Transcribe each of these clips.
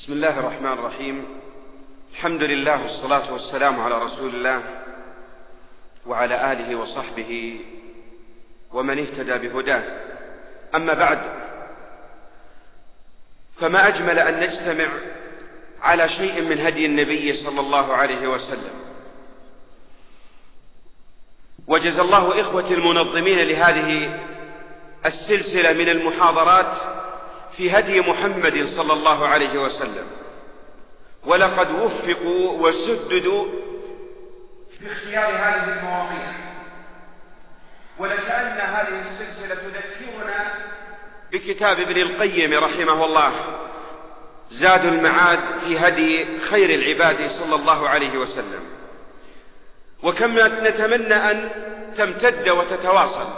بسم الله الرحمن الرحيم. الحمد لله والصلاة والسلام على رسول الله وعلى آله وصحبه ومن اهتدى بهداه. أما بعد، فما أجمل أن نجتمع على شيء من هدي النبي صلى الله عليه وسلم. وجزى الله إخوة المنظمين لهذه السلسلة من المحاضرات في هدي محمد صلى الله عليه وسلم، ولقد وفقوا وسددوا في اختيار هذه المواضيع، ولكأن هذه السلسلة تذكرنا بكتاب ابن القيم رحمه الله، زاد المعاد في هدي خير العباد صلى الله عليه وسلم. وكم نتمنى أن تمتد وتتواصل،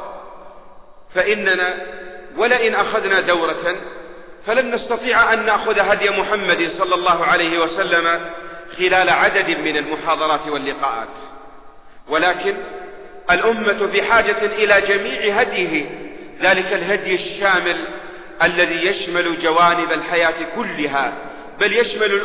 فإننا ولئن أخذنا دورة فلن نستطيع أن نأخذ هدي محمد صلى الله عليه وسلم خلال عدد من المحاضرات واللقاءات، ولكن الأمة بحاجة إلى جميع هديه، ذلك الهدي الشامل الذي يشمل جوانب الحياة كلها، بل يشمل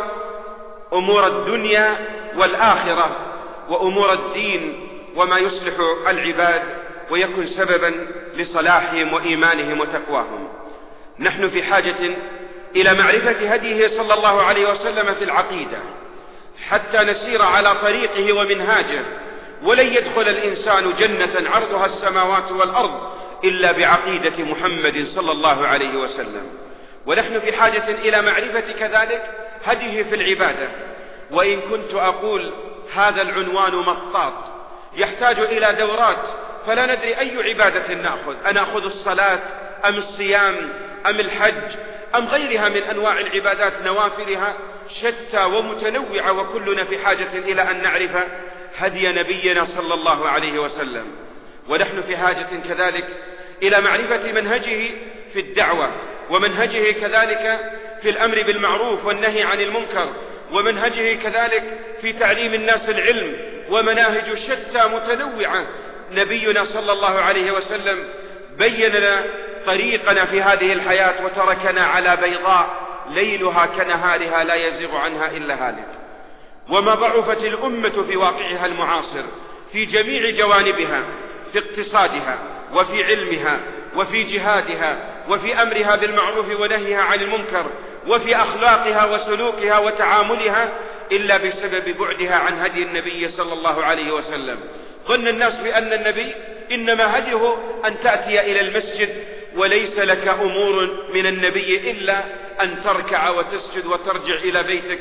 أمور الدنيا والآخرة وأمور الدين وما يصلح العباد ويكون سببا لصلاحهم وإيمانهم وتقواهم. نحن في حاجة إلى معرفة هديه صلى الله عليه وسلم في العقيدة حتى نسير على طريقه ومنهاجه، ولن يدخل الإنسان جنة عرضها السماوات والأرض إلا بعقيدة محمد صلى الله عليه وسلم. ونحن في حاجة إلى معرفة كذلك هديه في العبادة، وإن كنت أقول هذا العنوان مطاط يحتاج إلى دورات، فلا ندري أي عبادة نأخذ الصلاة أم الصيام أم الحج أم غيرها من أنواع العبادات، نوافلها شتى ومتنوعة، وكلنا في حاجة إلى أن نعرف هدي نبينا صلى الله عليه وسلم. ونحن في حاجة كذلك إلى معرفة منهجه في الدعوة، ومنهجه كذلك في الأمر بالمعروف والنهي عن المنكر، ومنهجه كذلك في تعليم الناس العلم، ومناهج شتى متنوعة. نبينا صلى الله عليه وسلم بين لنا طريقنا في هذه الحياة وتركنا على بيضاء ليلها كنهارها لا يزيغ عنها إلا هالك. وما ضعفت الأمة في واقعها المعاصر في جميع جوانبها، في اقتصادها وفي علمها وفي جهادها وفي أمرها بالمعروف ونهيها عن المنكر وفي أخلاقها وسلوكها وتعاملها، إلا بسبب بعدها عن هدي النبي صلى الله عليه وسلم. ظن الناس بأن النبي إنما هديه أن تأتي إلى المسجد، وليس لك أمور من النبي إلا أن تركع وتسجد وترجع إلى بيتك،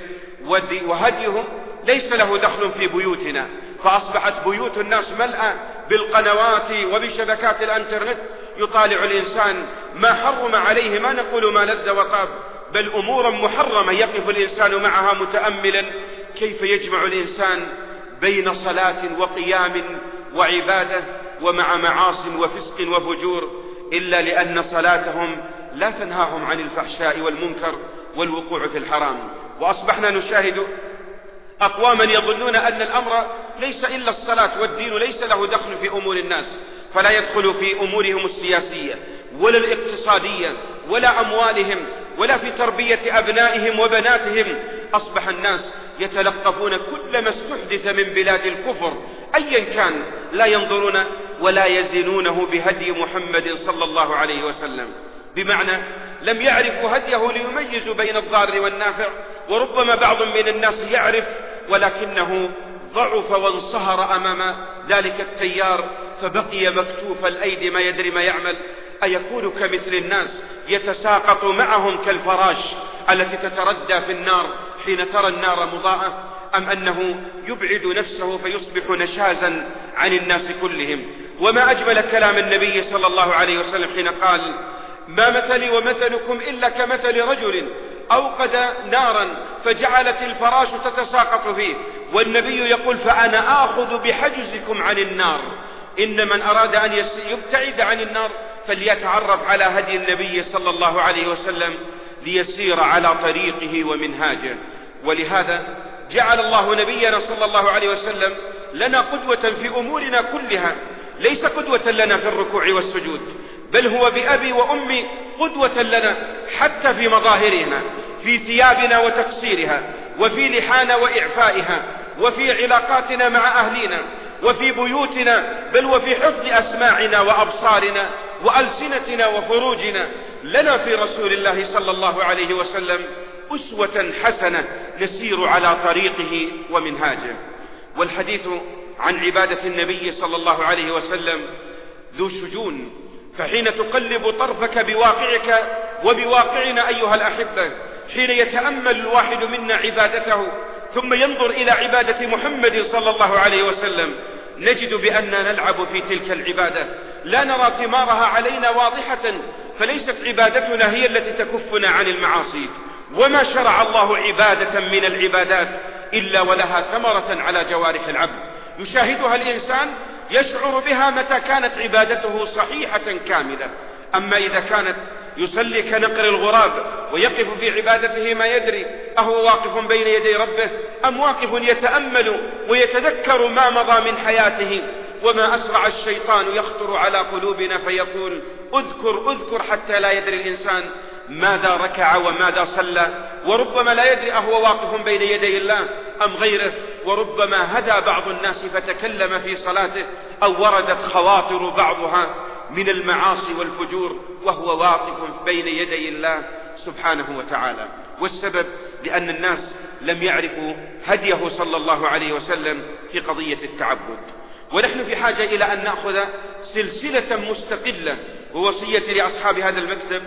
وهديه ليس له دخل في بيوتنا، فأصبحت بيوت الناس ملأة بالقنوات وبشبكات الانترنت، يطالع الإنسان ما حرم عليه، ما نقول ما لذ وطاب، بل أمورا محرمة يقف الإنسان معها متأملا كيف يجمع الإنسان بين صلاة وقيام وعبادة ومع معاص وفسق وفجور، إلا لأن صلاتهم لا تنهاهم عن الفحشاء والمنكر والوقوع في الحرام. وأصبحنا نشاهد أقواما يظنون أن الأمر ليس إلا الصلاة، والدين ليس له دخل في أمور الناس، فلا يدخل في أمورهم السياسية ولا الاقتصادية ولا أموالهم ولا في تربية أبنائهم وبناتهم. أصبح الناس يتلقفون كل ما استحدث من بلاد الكفر أيا كان، لا ينظرون ولا يزنونه بهدي محمد صلى الله عليه وسلم، بمعنى لم يعرفوا هديه ليميزوا بين الضار والنافع. وربما بعض من الناس يعرف ولكنه ضعف وانصهر أمام ذلك التيار، فبقي مكتوف الأيدي ما يدري ما يعمل. أيكون كمثل الناس يتساقط معهم كالفراش التي تتردى في النار حين ترى النار مضاءة، أم أنه يبعد نفسه فيصبح نشازا عن الناس كلهم؟ وما أجمل كلام النبي صلى الله عليه وسلم حين قال: ما مثلي ومثلكم إلا كمثل رجل أوقد نارا فجعلت الفراش تتساقط فيه، والنبي يقول: فأنا آخذ بحجزكم عن النار. إن من أراد أن يبتعد عن النار فليتعرف على هدي النبي صلى الله عليه وسلم ليسير على طريقه ومنهاجه. ولهذا جعل الله نبينا صلى الله عليه وسلم لنا قدوة في أمورنا كلها، ليس قدوة لنا في الركوع والسجود، بل هو بأبي وأمي قدوة لنا حتى في مظاهرنا، في ثيابنا وتقصيرها، وفي لحانا وإعفائها، وفي علاقاتنا مع أهلنا، وفي بيوتنا، بل وفي حفظ أسماعنا وأبصارنا وألسنتنا وفروجنا. لنا في رسول الله صلى الله عليه وسلم أسوة حسنة نسير على طريقه ومنهاجه. والحديث عن عبادة النبي صلى الله عليه وسلم ذو شجون، فحين تقلب طرفك بواقعك وبواقعنا أيها الأحبة، حين يتأمل الواحد منا عبادته ثم ينظر إلى عبادة محمد صلى الله عليه وسلم، نجد بأننا نلعب في تلك العبادة، لا نرى ثمارها علينا واضحة، فليست عبادتنا هي التي تكفنا عن المعاصي. وما شرع الله عبادة من العبادات إلا ولها ثمرة على جوارح العبد يشاهدها الإنسان، يشعر بها متى كانت عبادته صحيحة كاملة. أما إذا كانت يصلي كنقر الغراب ويقف في عبادته ما يدري أهو واقف بين يدي ربه أم واقف يتأمل ويتذكر ما مضى من حياته. وما أسرع الشيطان يخطر على قلوبنا فيقول أذكر أذكر، حتى لا يدري الإنسان ماذا ركع وماذا صلى، وربما لا يدري أهو واقف بين يدي الله أم غيره. وربما هدى بعض الناس فتكلم في صلاته أو وردت خواطر بعضها من المعاصي والفجور وهو واقف بين يدي الله سبحانه وتعالى. والسبب لأن الناس لم يعرفوا هديه صلى الله عليه وسلم في قضية التعبد. ونحن في حاجة إلى أن نأخذ سلسلة مستقلة، ووصية لأصحاب هذا المكتب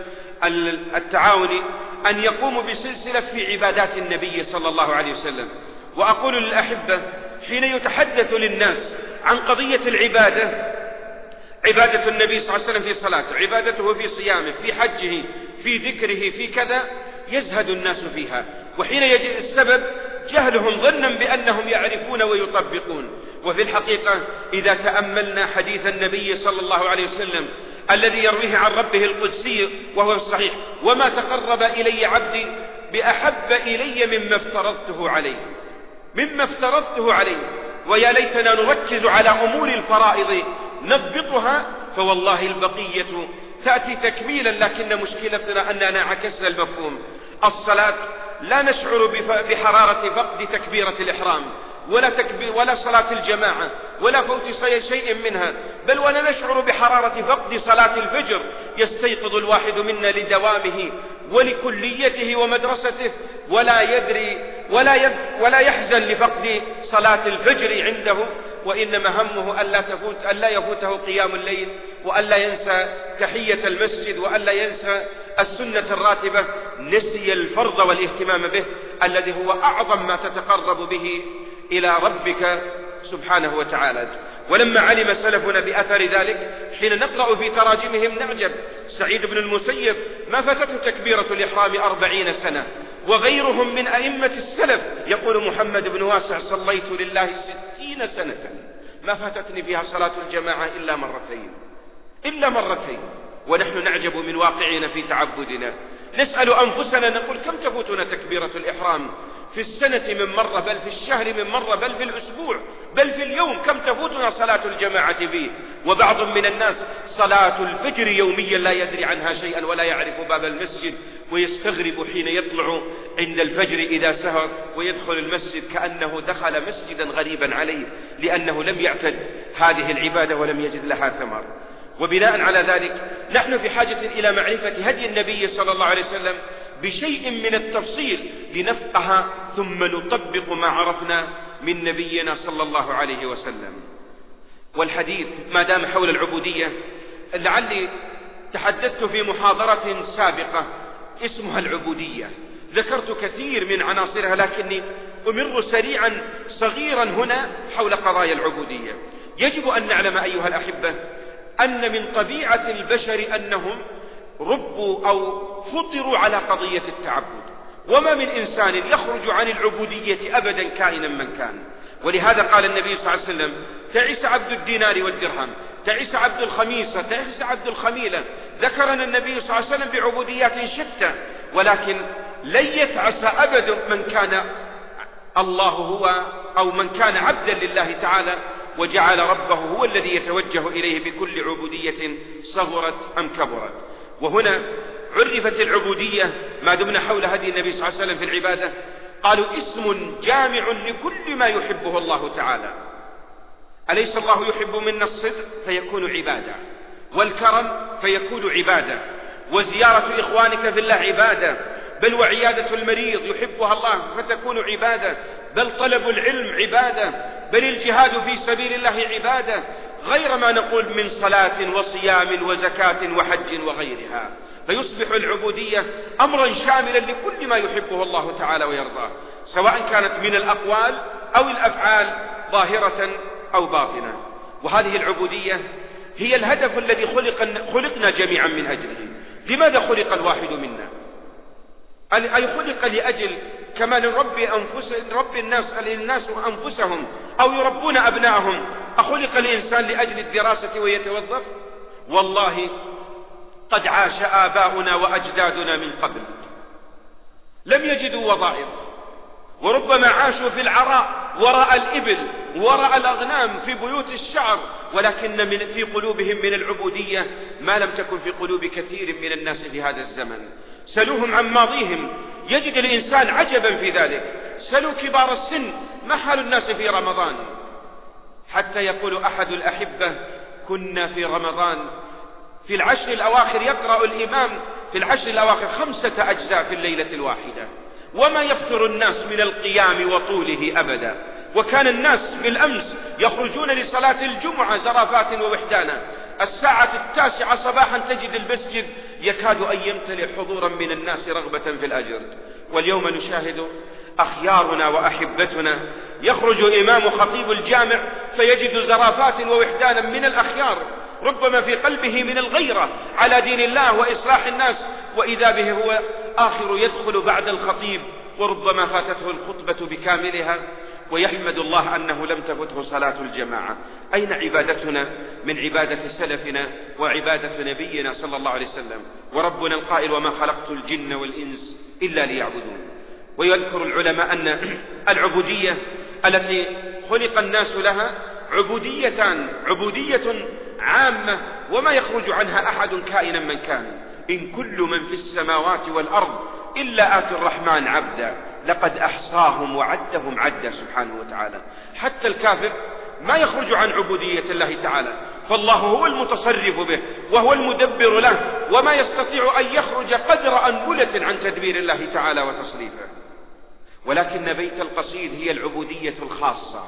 التعاوني أن يقوموا بسلسلة في عبادات النبي صلى الله عليه وسلم. وأقول للأحبة حين يتحدث للناس عن قضية العبادة، عبادة النبي صلى الله عليه وسلم في صلاته، عبادته في صيامه، في حجه، في ذكره، في كذا، يزهد الناس فيها. وحين يجد السبب جهلهم ظنا بأنهم يعرفون ويطبقون. وفي الحقيقة إذا تأملنا حديث النبي صلى الله عليه وسلم الذي يرويه عن ربه القدسي وهو الصحيح: وما تقرب إلي عبدي بأحب إلي مما افترضته عليه، مما افترضته عليه. ويا ليتنا نركز على أمور الفرائض نضبطها، فوالله البقية تأتي تكميلا، لكن مشكلتنا أننا عكسنا المفهوم. الصلاة لا نشعر بحرارة فقد تكبيرة الإحرام ولا صلاة الجماعة ولا فوت شيء منها، بل ولا نشعر بحرارة فقد صلاة الفجر. يستيقظ الواحد منا لدوامه ولكليته ومدرسته ولا يدري ولا يحزن لفقد صلاة الفجر عنده، وإنما همه ألا يفوته قيام الليل، وألا ينسى تحية المسجد، وألا ينسى السنة الراتبة. نسي الفرض والاهتمام به الذي هو أعظم ما تتقرب به إلى ربك سبحانه وتعالى. ولما علم سلفنا بأثر ذلك حين نقرأ في تراجمهم نعجب. سعيد بن المسيب ما فاتته تكبيرة الإحرام 40 سنة، وغيرهم من أئمة السلف يقول محمد بن واسع: صليت لله 60 سنة ما فاتتني فيها صلاة الجماعة إلا مرتين. ونحن نعجب من واقعنا في تعبدنا. نسأل أنفسنا نقول: كم تفوتنا تكبيرة الإحرام في السنة من مرة، بل في الشهر من مرة، بل في الأسبوع، بل في اليوم؟ كم تفوتنا صلاة الجماعة فيه؟ وبعض من الناس صلاة الفجر يوميا لا يدري عنها شيئا ولا يعرف باب المسجد، ويستغرب حين يطلع عند الفجر إذا سهر ويدخل المسجد كأنه دخل مسجدا غريبا عليه، لأنه لم يعتد هذه العبادة ولم يجد لها ثمر. وبناء على ذلك نحن في حاجة إلى معرفة هدي النبي صلى الله عليه وسلم بشيء من التفصيل لنفقه ثم نطبق ما عرفنا من نبينا صلى الله عليه وسلم. والحديث ما دام حول العبودية، لعلي تحدثت في محاضرة سابقة اسمها العبودية، ذكرت كثير من عناصرها، لكني أمر سريعا صغيرا هنا حول قضايا العبودية. يجب أن نعلم أيها الأحبة أن من طبيعة البشر أنهم ربوا أو فطروا على قضية التعبد، وما من إنسان يخرج عن العبودية أبدا كائنا من كان. ولهذا قال النبي صلى الله عليه وسلم: تعس عبد الدينار والدرهم، تعس عبد الخميصة، تعس عبد الخميلة. ذكرنا النبي صلى الله عليه وسلم بعبوديات شتى، ولكن لن يتعس أبدا من كان الله هو أو من كان عبدا لله تعالى وجعل ربه هو الذي يتوجه إليه بكل عبودية صغرت أم كبرت. وهنا عرفت العبودية ما دمنا حول هدي النبي صلى الله عليه وسلم في العبادة، قالوا اسم جامع لكل ما يحبه الله تعالى. أليس الله يحب منا الصدق فيكون عبادة، والكرم فيكون عبادة، وزيارة إخوانك في الله عبادة، بل وعيادة المريض يحبها الله فتكون عبادة، بل طلب العلم عبادة، بل الجهاد في سبيل الله عبادة، غير ما نقول من صلاة وصيام وزكاة وحج وغيرها. فيصبح العبودية أمرا شاملا لكل ما يحبه الله تعالى ويرضاه، سواء كانت من الأقوال أو الأفعال ظاهرة أو باطنة. وهذه العبودية هي الهدف الذي خلقنا جميعا من أجله. لماذا خلق الواحد منا؟ أي خلق لأجل كمال رب الناس أنفسهم أو يربون أبنائهم؟ أخلق الإنسان لأجل الدراسة ويتوظف؟ والله قد عاش آباؤنا وأجدادنا من قبل لم يجدوا وظائف، وربما عاشوا في العراء وراء الإبل وراء الأغنام في بيوت الشعر، ولكن في قلوبهم من العبودية ما لم تكن في قلوب كثير من الناس في هذا الزمن. سلوهم عن ماضيهم يجد الإنسان عجبا في ذلك. سلوا كبار السن ما حال الناس في رمضان، حتى يقول أحد الأحبة كنا في رمضان في العشر الأواخر يقرأ الإمام في العشر الأواخر 5 أجزاء في الليلة الواحدة، وما يفتر الناس من القيام وطوله أبدا. وكان الناس بالأمس يخرجون لصلاة الجمعة زرافات ووحدانا، 9:00 صباحا تجد المسجد يكاد أن يمتلئ حضورا من الناس رغبة في الأجر. واليوم نشاهد أخيارنا وأحبتنا يخرج إمام خطيب الجامع فيجد زرافات ووحدانا من الأخيار، ربما في قلبه من الغيرة على دين الله وإصلاح الناس، وإذا به هو آخر يدخل بعد الخطيب، وربما فاتته الخطبة بكاملها، ويحمد الله أنه لم تفته صلاة الجماعة. أين عبادتنا من عبادة سلفنا وعبادة نبينا صلى الله عليه وسلم؟ وربنا القائل وما خلقت الجن والإنس إلا ليعبدون. ويذكر العلماء أن العبودية التي خلق الناس لها عبوديتان: عبودية عامة وما يخرج عنها أحد كائنا من كان، إن كل من في السماوات والأرض إلا آتي الرحمن عبدا لقد أحصاهم وعدهم عدا سبحانه وتعالى. حتى الكافر ما يخرج عن عبودية الله تعالى، فالله هو المتصرف به وهو المدبر له، وما يستطيع أن يخرج قدر أنبلة عن تدبير الله تعالى وتصريفه. ولكن بيت القصيد هي العبودية الخاصة،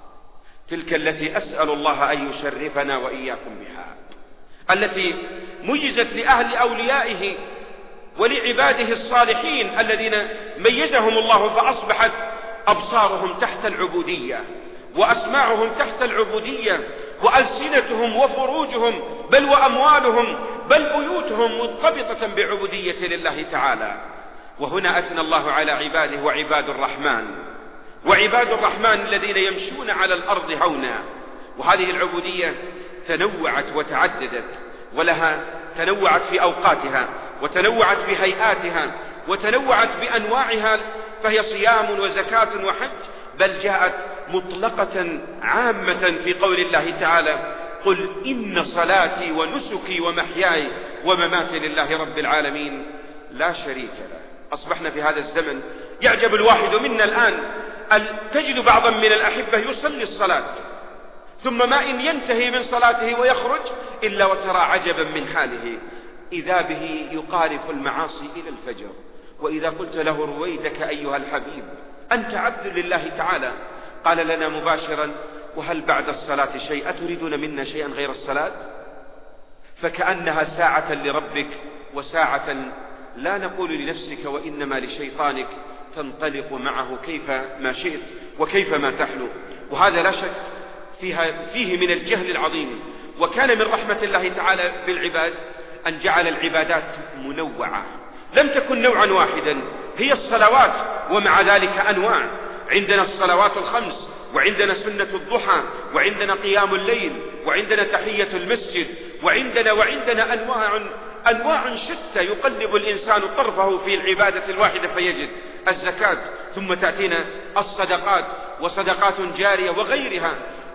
تلك التي أسأل الله أن يشرفنا وإياكم بها، التي ميزت لأهل أوليائه ولعباده الصالحين الذين ميزهم الله، فأصبحت أبصارهم تحت العبودية، وأسماعهم تحت العبودية، وألسنتهم وفروجهم بل وأموالهم بل بيوتهم مرتبطة بعبودية لله تعالى. وهنا أثنى الله على عباده وعباد الرحمن الذين يمشون على الأرض هونا. وهذه العبودية تنوعت وتعددت، ولها تنوعت في أوقاتها، وتنوعت بهيئاتها، وتنوعت بأنواعها، فهي صيام وزكاة وحج، بل جاءت مطلقة عامة في قول الله تعالى قل إن صلاتي ونسكي ومحياي ومماتي لله رب العالمين لا شريك له. أصبحنا في هذا الزمن يعجب الواحد منا الآن أن تجد بعضا من الأحبة يصلي الصلاة ثم ما إن ينتهي من صلاته ويخرج إلا وترى عجبا من حاله، إذا به يقارف المعاصي إلى الفجر. وإذا قلت له رويدك أيها الحبيب أنت عبد لله تعالى، قال لنا مباشرا وهل بعد الصلاة شيء؟ أتريدون منا شيئا غير الصلاة؟ فكأنها ساعة لربك وساعة لا نقول لنفسك وإنما لشيطانك تنطلق معه كيف ما شئت وكيف ما تحلو. وهذا لا شك فيه من الجهل العظيم. وكان من رحمة الله تعالى بالعباد أن جعل العبادات منوعة، لم تكن نوعا واحدا، هي الصلوات ومع ذلك أنواع. عندنا الصلوات الخمس، وعندنا سنة الضحى، وعندنا قيام الليل، وعندنا تحية المسجد، وعندنا أنواع شتى يقلب الإنسان طرفه في العبادة الواحدة فيجد الزكاة، ثم تأتينا الصدقات وصدقات جارية وغيرها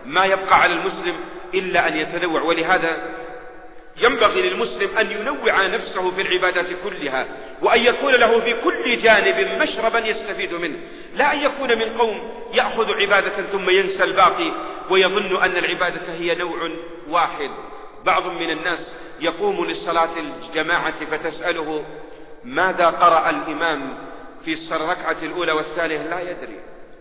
ما يبقى على المسلم إلا أن يتنوع. ولهذا ينبغي للمسلم أن ينوع نفسه في العبادات كلها، وأن يكون له في كل جانب مشربا يستفيد منه، لا أن يكون من قوم يأخذ عبادة ثم ينسى الباقي ويظن أن العبادة هي نوع واحد. بعض من الناس يقوم للصلاة الجماعة فتسأله ماذا قرأ الإمام في الركعة الأولى والثانية لا يدري،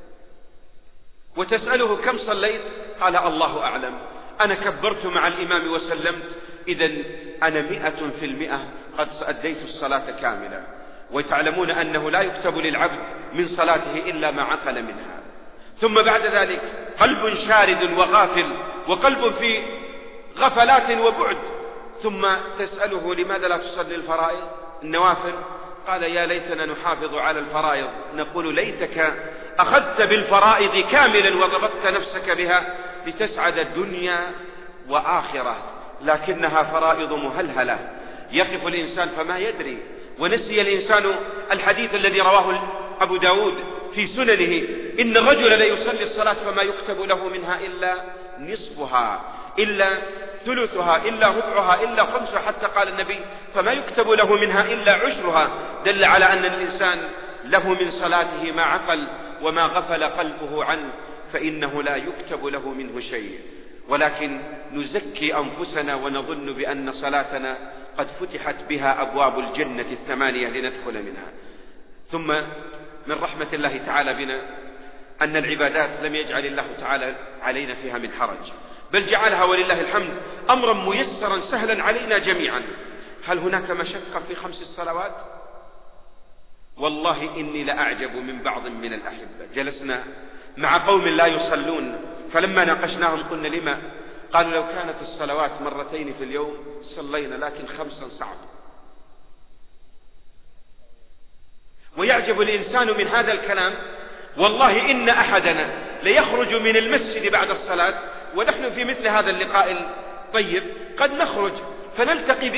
وتسأله كم صليت قال الله أعلم، أنا كبرت مع الإمام وسلمت، إذن أنا 100% قد أديت الصلاة كاملة. وتعلمون أنه لا يكتب للعبد من صلاته إلا ما عقل منها. ثم بعد ذلك قلب شارد وغافل، وقلب في غفلات وبعد، ثم تسأله لماذا لا تصلي الفرائض النوافل؟ قال يا ليتنا نحافظ على الفرائض. نقول ليتك أخذت بالفرائض كاملا وضبطت نفسك بها لتسعد الدنيا وآخرة، لكنها فرائض مهلهلة، يقف الإنسان فما يدري. ونسي الإنسان الحديث الذي رواه أبو داود في سننه إن الرجل لا يصلي الصلاة فما يكتب له منها إلا نصفها، إلا ثلثها، إلا ربعها، إلا خمسها، حتى قال النبي فما يكتب له منها إلا عشرها. دل على أن الإنسان له من صلاته ما عقل وما غفل قلبه عنه، فإنه لا يكتب له منه شيء. ولكن نزكي أنفسنا ونظن بأن صلاتنا قد فتحت بها أبواب الجنة 8 لندخل منها. ثم من رحمة الله تعالى بنا أن العبادات لم يجعل الله تعالى علينا فيها من حرج، بل جعلها ولله الحمد أمرا ميسرا سهلا علينا جميعا. هل هناك مشقة في 5 الصلوات؟ والله إني لأعجب من بعض من الأحبة. جلسنا مع قوم لا يصلون، فلما ناقشناهم قلنا لما؟ قالوا لو كانت الصلوات 2 في اليوم صلينا، لكن 5 صعب. ويعجب الإنسان من هذا الكلام. والله إن أحدنا ليخرج من المسجد بعد الصلاة، ونحن في مثل هذا اللقاء الطيب قد نخرج فنلتقي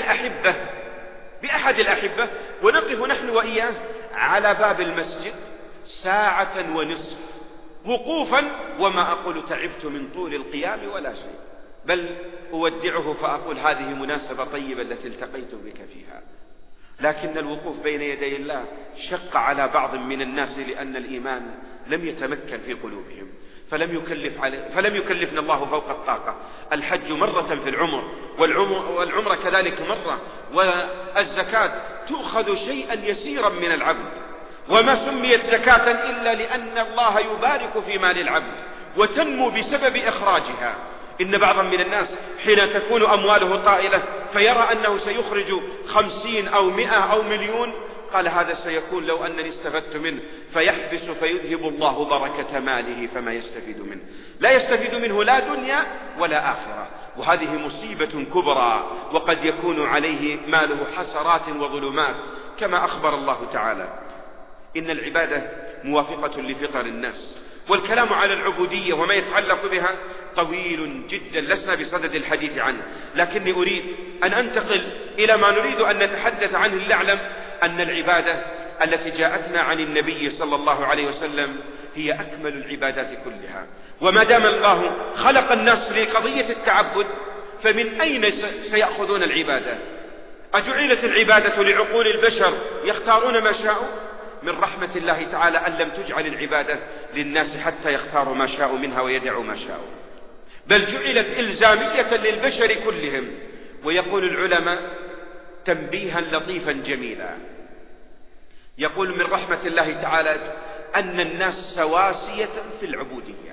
بأحد الأحبة ونقف نحن وإياه على باب المسجد 1.5 ساعة وقوفا، وما أقول تعبت من طول القيام ولا شيء، بل أودعه فأقول هذه مناسبة طيبة التي التقيت بك فيها. لكن الوقوف بين يدي الله شق على بعض من الناس لأن الإيمان لم يتمكن في قلوبهم، فلم يكلفنا الله فوق الطاقة. الحج مرة في العمر، والعمر كذلك مرة، والزكاة تؤخذ شيئا يسيرا من العبد، وما سميت زكاة إلا لأن الله يبارك في مال العبد وتنمو بسبب إخراجها. إن بعضا من الناس حين تكون أمواله طائلة فيرى أنه سيخرج 50 أو 100 أو مليون، قال هذا سيكون لو أنني استفدت منه، فيحبس فيذهب الله بركة ماله فما يستفيد منه، لا يستفيد منه لا دنيا ولا آخرة. وهذه مصيبة كبرى، وقد يكون عليه ماله حسرات وظلمات، كما أخبر الله تعالى إن العبادة موافقة لفطر الناس. والكلام على العبودية وما يتعلق بها طويل جدا، لسنا بصدد الحديث عنه، لكني أريد أن أنتقل إلى ما نريد أن نتحدث عنه. لنعلم أن العبادة التي جاءتنا عن النبي صلى الله عليه وسلم هي أكمل العبادات كلها. وما دام الله خلق الناس لقضية التعبد، فمن أين سيأخذون العبادة؟ أجعلت العبادة لعقول البشر يختارون ما شاءوا؟ من رحمة الله تعالى أن لم تجعل العبادة للناس حتى يختاروا ما شاءوا منها ويدعوا ما شاءوا، بل جعلت إلزامية للبشر كلهم. ويقول العلماء تنبيها لطيفا جميلا، يقول من رحمة الله تعالى أن الناس سواسية في العبودية.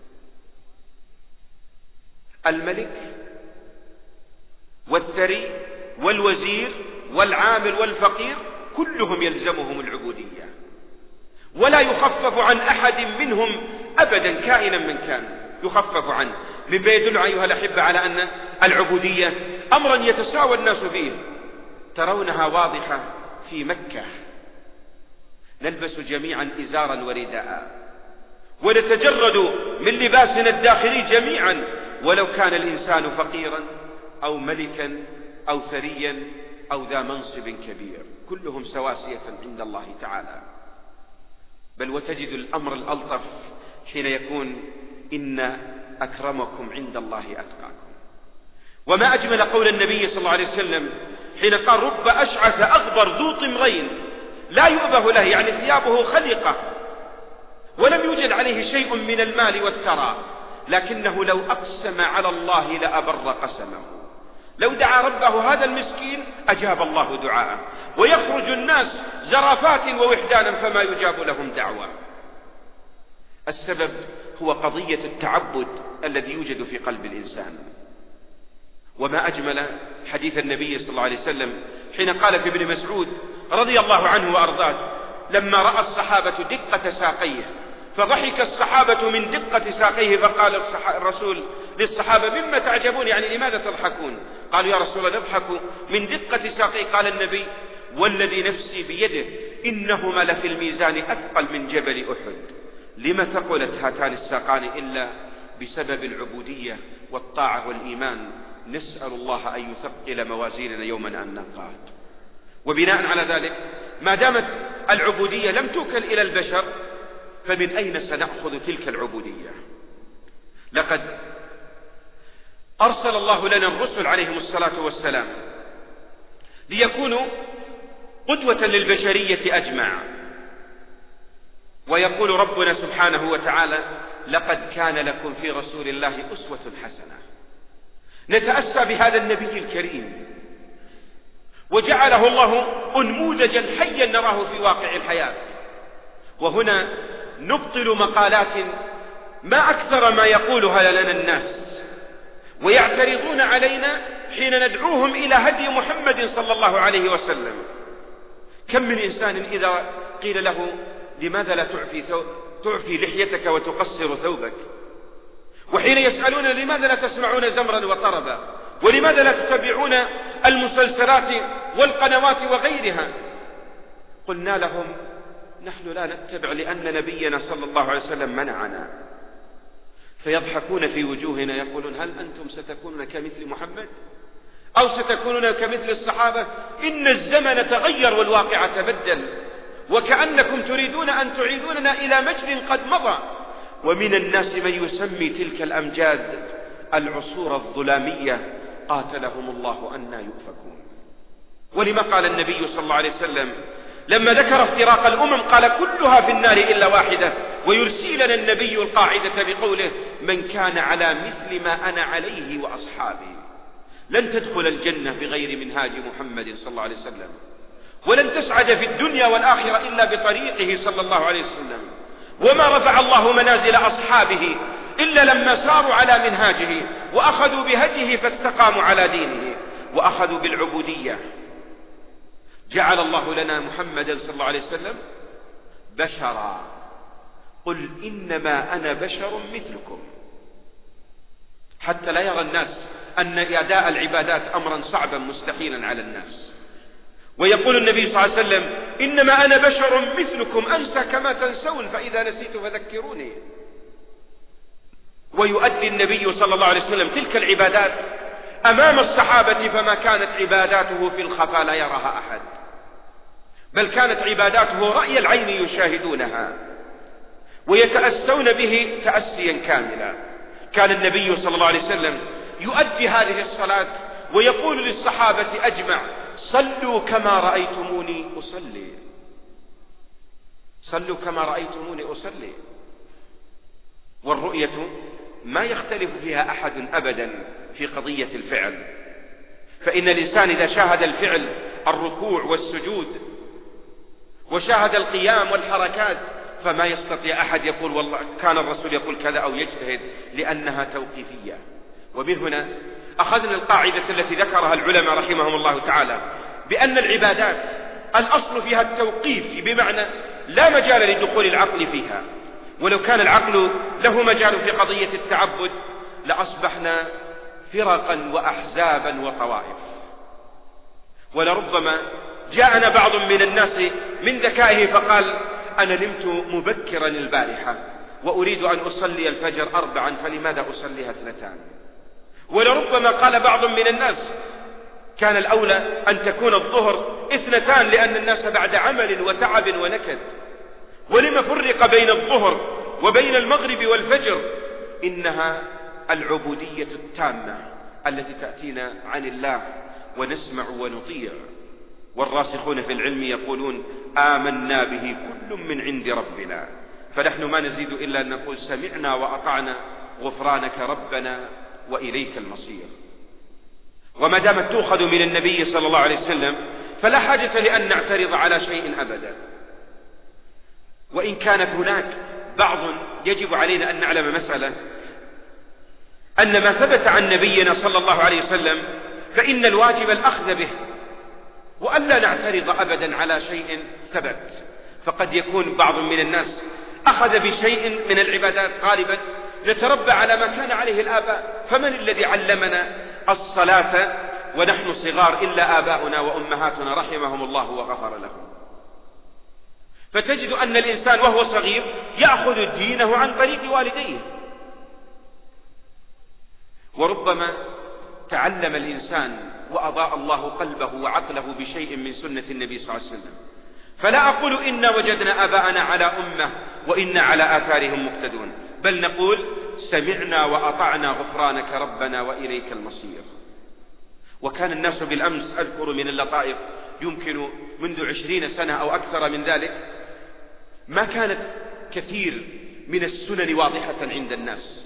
الملك والثري والوزير والعامل والفقير كلهم يلزمهم العبودية، ولا يخفف عن أحد منهم أبدا كائنا من كان، يخفف عنه. مما يدل أيها الأحبة على أن العبودية أمرا يتساوى الناس فيه. ترونها واضحة في مكة، نلبس جميعا إزارا ورداء، ونتجرد من لباسنا الداخلي جميعا، ولو كان الإنسان فقيرا أو ملكا أو ثريا أو ذا منصب كبير، كلهم سواسية عند الله تعالى. بل وتجد الأمر الألطف حين يكون إن أكرمكم عند الله أتقاكم. وما أجمل قول النبي صلى الله عليه وسلم حين قال: رب أشعث أغبر ذو طمرين لا يؤبه له، يعني ثيابه خلقة ولم يوجد عليه شيء من المال والثراء، لكنه لو أقسم على الله لأبر قسمه. لو دعا ربه هذا المسكين أجاب الله دعاءه، ويخرج الناس زرافات ووحدانا فما يجاب لهم دعوة. السبب هو قضية التعبد الذي يوجد في قلب الإنسان. وما أجمل حديث النبي صلى الله عليه وسلم حين قال في ابن مسعود رضي الله عنه وأرضاه لما رأى الصحابة دقة ساقيه، فضحك الصحابة من دقة ساقيه، فقال الرسول للصحابة: مما تعجبون؟ يعني لماذا تضحكون؟ قالوا: يا رسول الله نضحك من دقة ساقيه. قال النبي: والذي نفسي بيده إنهما لفي الميزان أثقل من جبل أحد. لما ثقلت هاتان الساقان إلا بسبب العبودية والطاعة والإيمان. نسأل الله أن يثقل موازيننا يوما أن نلقاه. وبناء على ذلك ما دامت العبودية لم توكل إلى البشر، فمن أين سنأخذ تلك العبودية؟ لقد أرسل الله لنا الرسل عليهم الصلاة والسلام ليكونوا قدوة للبشرية أجمع. ويقول ربنا سبحانه وتعالى: لقد كان لكم في رسول الله أسوة حسنة. نتأسى بهذا النبي الكريم، وجعله الله أنموذجا حيا نراه في واقع الحياة. وهنا نبطل مقالات ما أكثر ما يقولها لنا الناس، ويعترضون علينا حين ندعوهم إلى هدي محمد صلى الله عليه وسلم. كم من إنسان إذا قيل له: لماذا لا تعفي لحيتك وتقصر ثوبك؟ وحين يسألون: لماذا لا تسمعون زمرا وطربا؟ ولماذا لا تتبعون المسلسلات والقنوات وغيرها؟ قلنا لهم: نحن لا نتبع لأن نبينا صلى الله عليه وسلم منعنا. فيضحكون في وجوهنا يقولون: هل أنتم ستكونون كمثل محمد أو ستكونون كمثل الصحابة؟ إن الزمن تغير والواقع تبدل، وكأنكم تريدون أن تعيدوننا إلى مجد قد مضى. ومن الناس من يسمي تلك الأمجاد العصور الظلامية، قاتلهم الله أنى يؤفكون. ولما قال النبي صلى الله عليه وسلم لما ذكر افتراق الأمم قال: كلها في النار إلا واحدة. ويرسي لنا النبي القاعدة بقوله: من كان على مثل ما أنا عليه وأصحابي. لن تدخل الجنة بغير منهاج محمد صلى الله عليه وسلم، ولن تسعد في الدنيا والآخرة إلا بطريقه صلى الله عليه وسلم. وما رفع الله منازل أصحابه إلا لما ساروا على منهاجه وأخذوا بهديه فاستقاموا على دينه وأخذوا بالعبودية. جعل الله لنا محمدا صلى الله عليه وسلم بشرا. قل إنما أنا بشر مثلكم، حتى لا يرى الناس أن أداء العبادات أمرا صعبا مستحيلا على الناس. ويقول النبي صلى الله عليه وسلم: إنما أنا بشر مثلكم أنسى كما تنسون فإذا نسيت فذكروني. ويؤدي النبي صلى الله عليه وسلم تلك العبادات أمام الصحابة، فما كانت عباداته في الخفا لا يراها أحد، بل كانت عباداته رأي العين يشاهدونها ويتأسون به تأسيا كاملا. كان النبي صلى الله عليه وسلم يؤدي هذه الصلاة ويقول للصحابة أجمع: صلوا كما رأيتموني أصلي، صلوا كما رأيتموني أصلي. والرؤية ما يختلف فيها أحد أبدا في قضية الفعل، فإن الإنسان إذا شاهد الفعل الركوع والسجود وشاهد القيام والحركات فما يستطيع أحد يقول والله كان الرسول يقول كذا أو يجتهد، لأنها توقيفية. ومن هنا أخذنا القاعدة التي ذكرها العلماء رحمهم الله تعالى بأن العبادات الأصل فيها التوقيف، بمعنى لا مجال لدخول العقل فيها. ولو كان العقل له مجال في قضية التعبد لأصبحنا فرقا وأحزابا وطوائف. ولربما جاءنا بعض من الناس من ذكائه فقال: أنا نمت مبكرا البارحة وأريد أن أصلي الفجر 4 فلماذا أصليها 2؟ ولربما قال بعض من الناس: كان الأولى أن تكون الظهر 2 لأن الناس بعد عمل وتعب ونكد، ولما فرق بين الظهر وبين المغرب والفجر؟ إنها العبودية التامة التي تأتينا عن الله ونسمع ونطيع. والراسخون في العلم يقولون آمنا به كل من عند ربنا، فنحن ما نزيد إلا أن نقول سمعنا وأطعنا غفرانك ربنا وإليك المصير. وما دامت تؤخذ من النبي صلى الله عليه وسلم فلا حاجة لأن نعترض على شيء أبدا. وإن كانت هناك بعض يجب علينا أن نعلم مسألة، أن ما ثبت عن نبينا صلى الله عليه وسلم فإن الواجب الأخذ به، وألا نعترض أبدا على شيء ثبت. فقد يكون بعض من الناس أخذ بشيء من العبادات غالبا نتربى على ما كان عليه الآباء، فمن الذي علمنا الصلاة ونحن صغار إلا آباؤنا وأمهاتنا رحمهم الله وغفر لهم؟ فتجد أن الإنسان وهو صغير يأخذ دينه عن طريق والديه، وربما تعلم الإنسان وأضاء الله قلبه وعقله بشيء من سنة النبي صلى الله عليه وسلم. فلا أقول إنا وجدنا آباءنا على أمة وإنا على آثارهم مقتدون، بل نقول سمعنا وأطعنا غفرانك ربنا وإليك المصير. وكان الناس بالأمس، أذكر من اللطائف يمكن منذ 20 سنة أو أكثر من ذلك، ما كانت كثير من السنن واضحة عند الناس.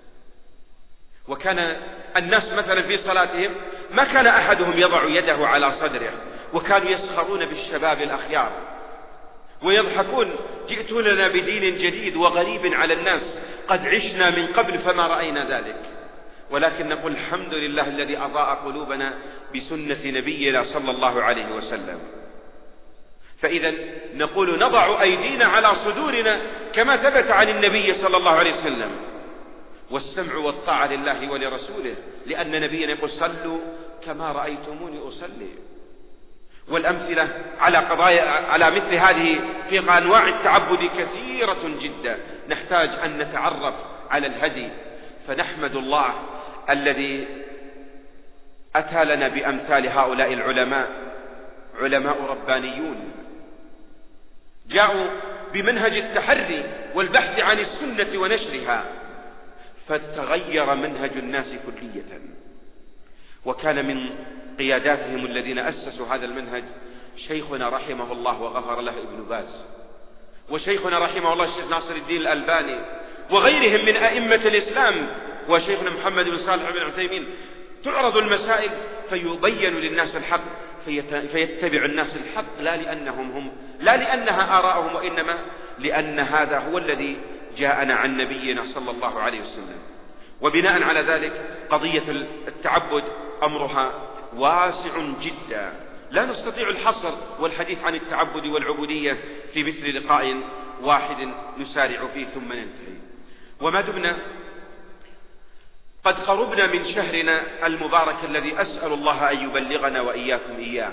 وكان الناس مثلا في صلاتهم ما كان أحدهم يضع يده على صدره، وكانوا يسخرون بالشباب الأخيار ويضحكون: جئتوا لنا بدين جديد وغريب على الناس، قد عشنا من قبل فما رأينا ذلك. ولكن نقول الحمد لله الذي أضاء قلوبنا بسنة نبينا صلى الله عليه وسلم. فإذا نقول نضع أيدينا على صدورنا كما ثبت عن النبي صلى الله عليه وسلم، والسمع والطاعة لله ولرسوله، لأن نبينا يقول: صلوا كما رأيتموني أصلي. والأمثلة على مثل هذه في أنواع التعبد كثيرة جدا، نحتاج أن نتعرف على الهدي. فنحمد الله الذي أتى لنا بأمثال هؤلاء العلماء، علماء ربانيون جاءوا بمنهج التحري والبحث عن السنة ونشرها، فتغير منهج الناس كلية. وكان من قياداتهم الذين أسسوا هذا المنهج شيخنا رحمه الله وغفر له ابن باز، وشيخنا رحمه الله الشيخ ناصر الدين الألباني، وغيرهم من أئمة الإسلام، وشيخنا محمد بن صالح بن عثيمين. تعرض المسائل فيبين للناس الحق، فيتبع الناس الحق لا لأنها آراءهم، وإنما لأن هذا هو الذي جاءنا عن نبينا صلى الله عليه وسلم. وبناء على ذلك قضية التعبد أمرها واسع جدا، لا نستطيع الحصر والحديث عن التعبد والعبودية في مثل لقاء واحد نسارع فيه ثم ننتهي. وما دمنا قد قربنا من شهرنا المبارك الذي أسأل الله أن يبلغنا وإياكم إياه،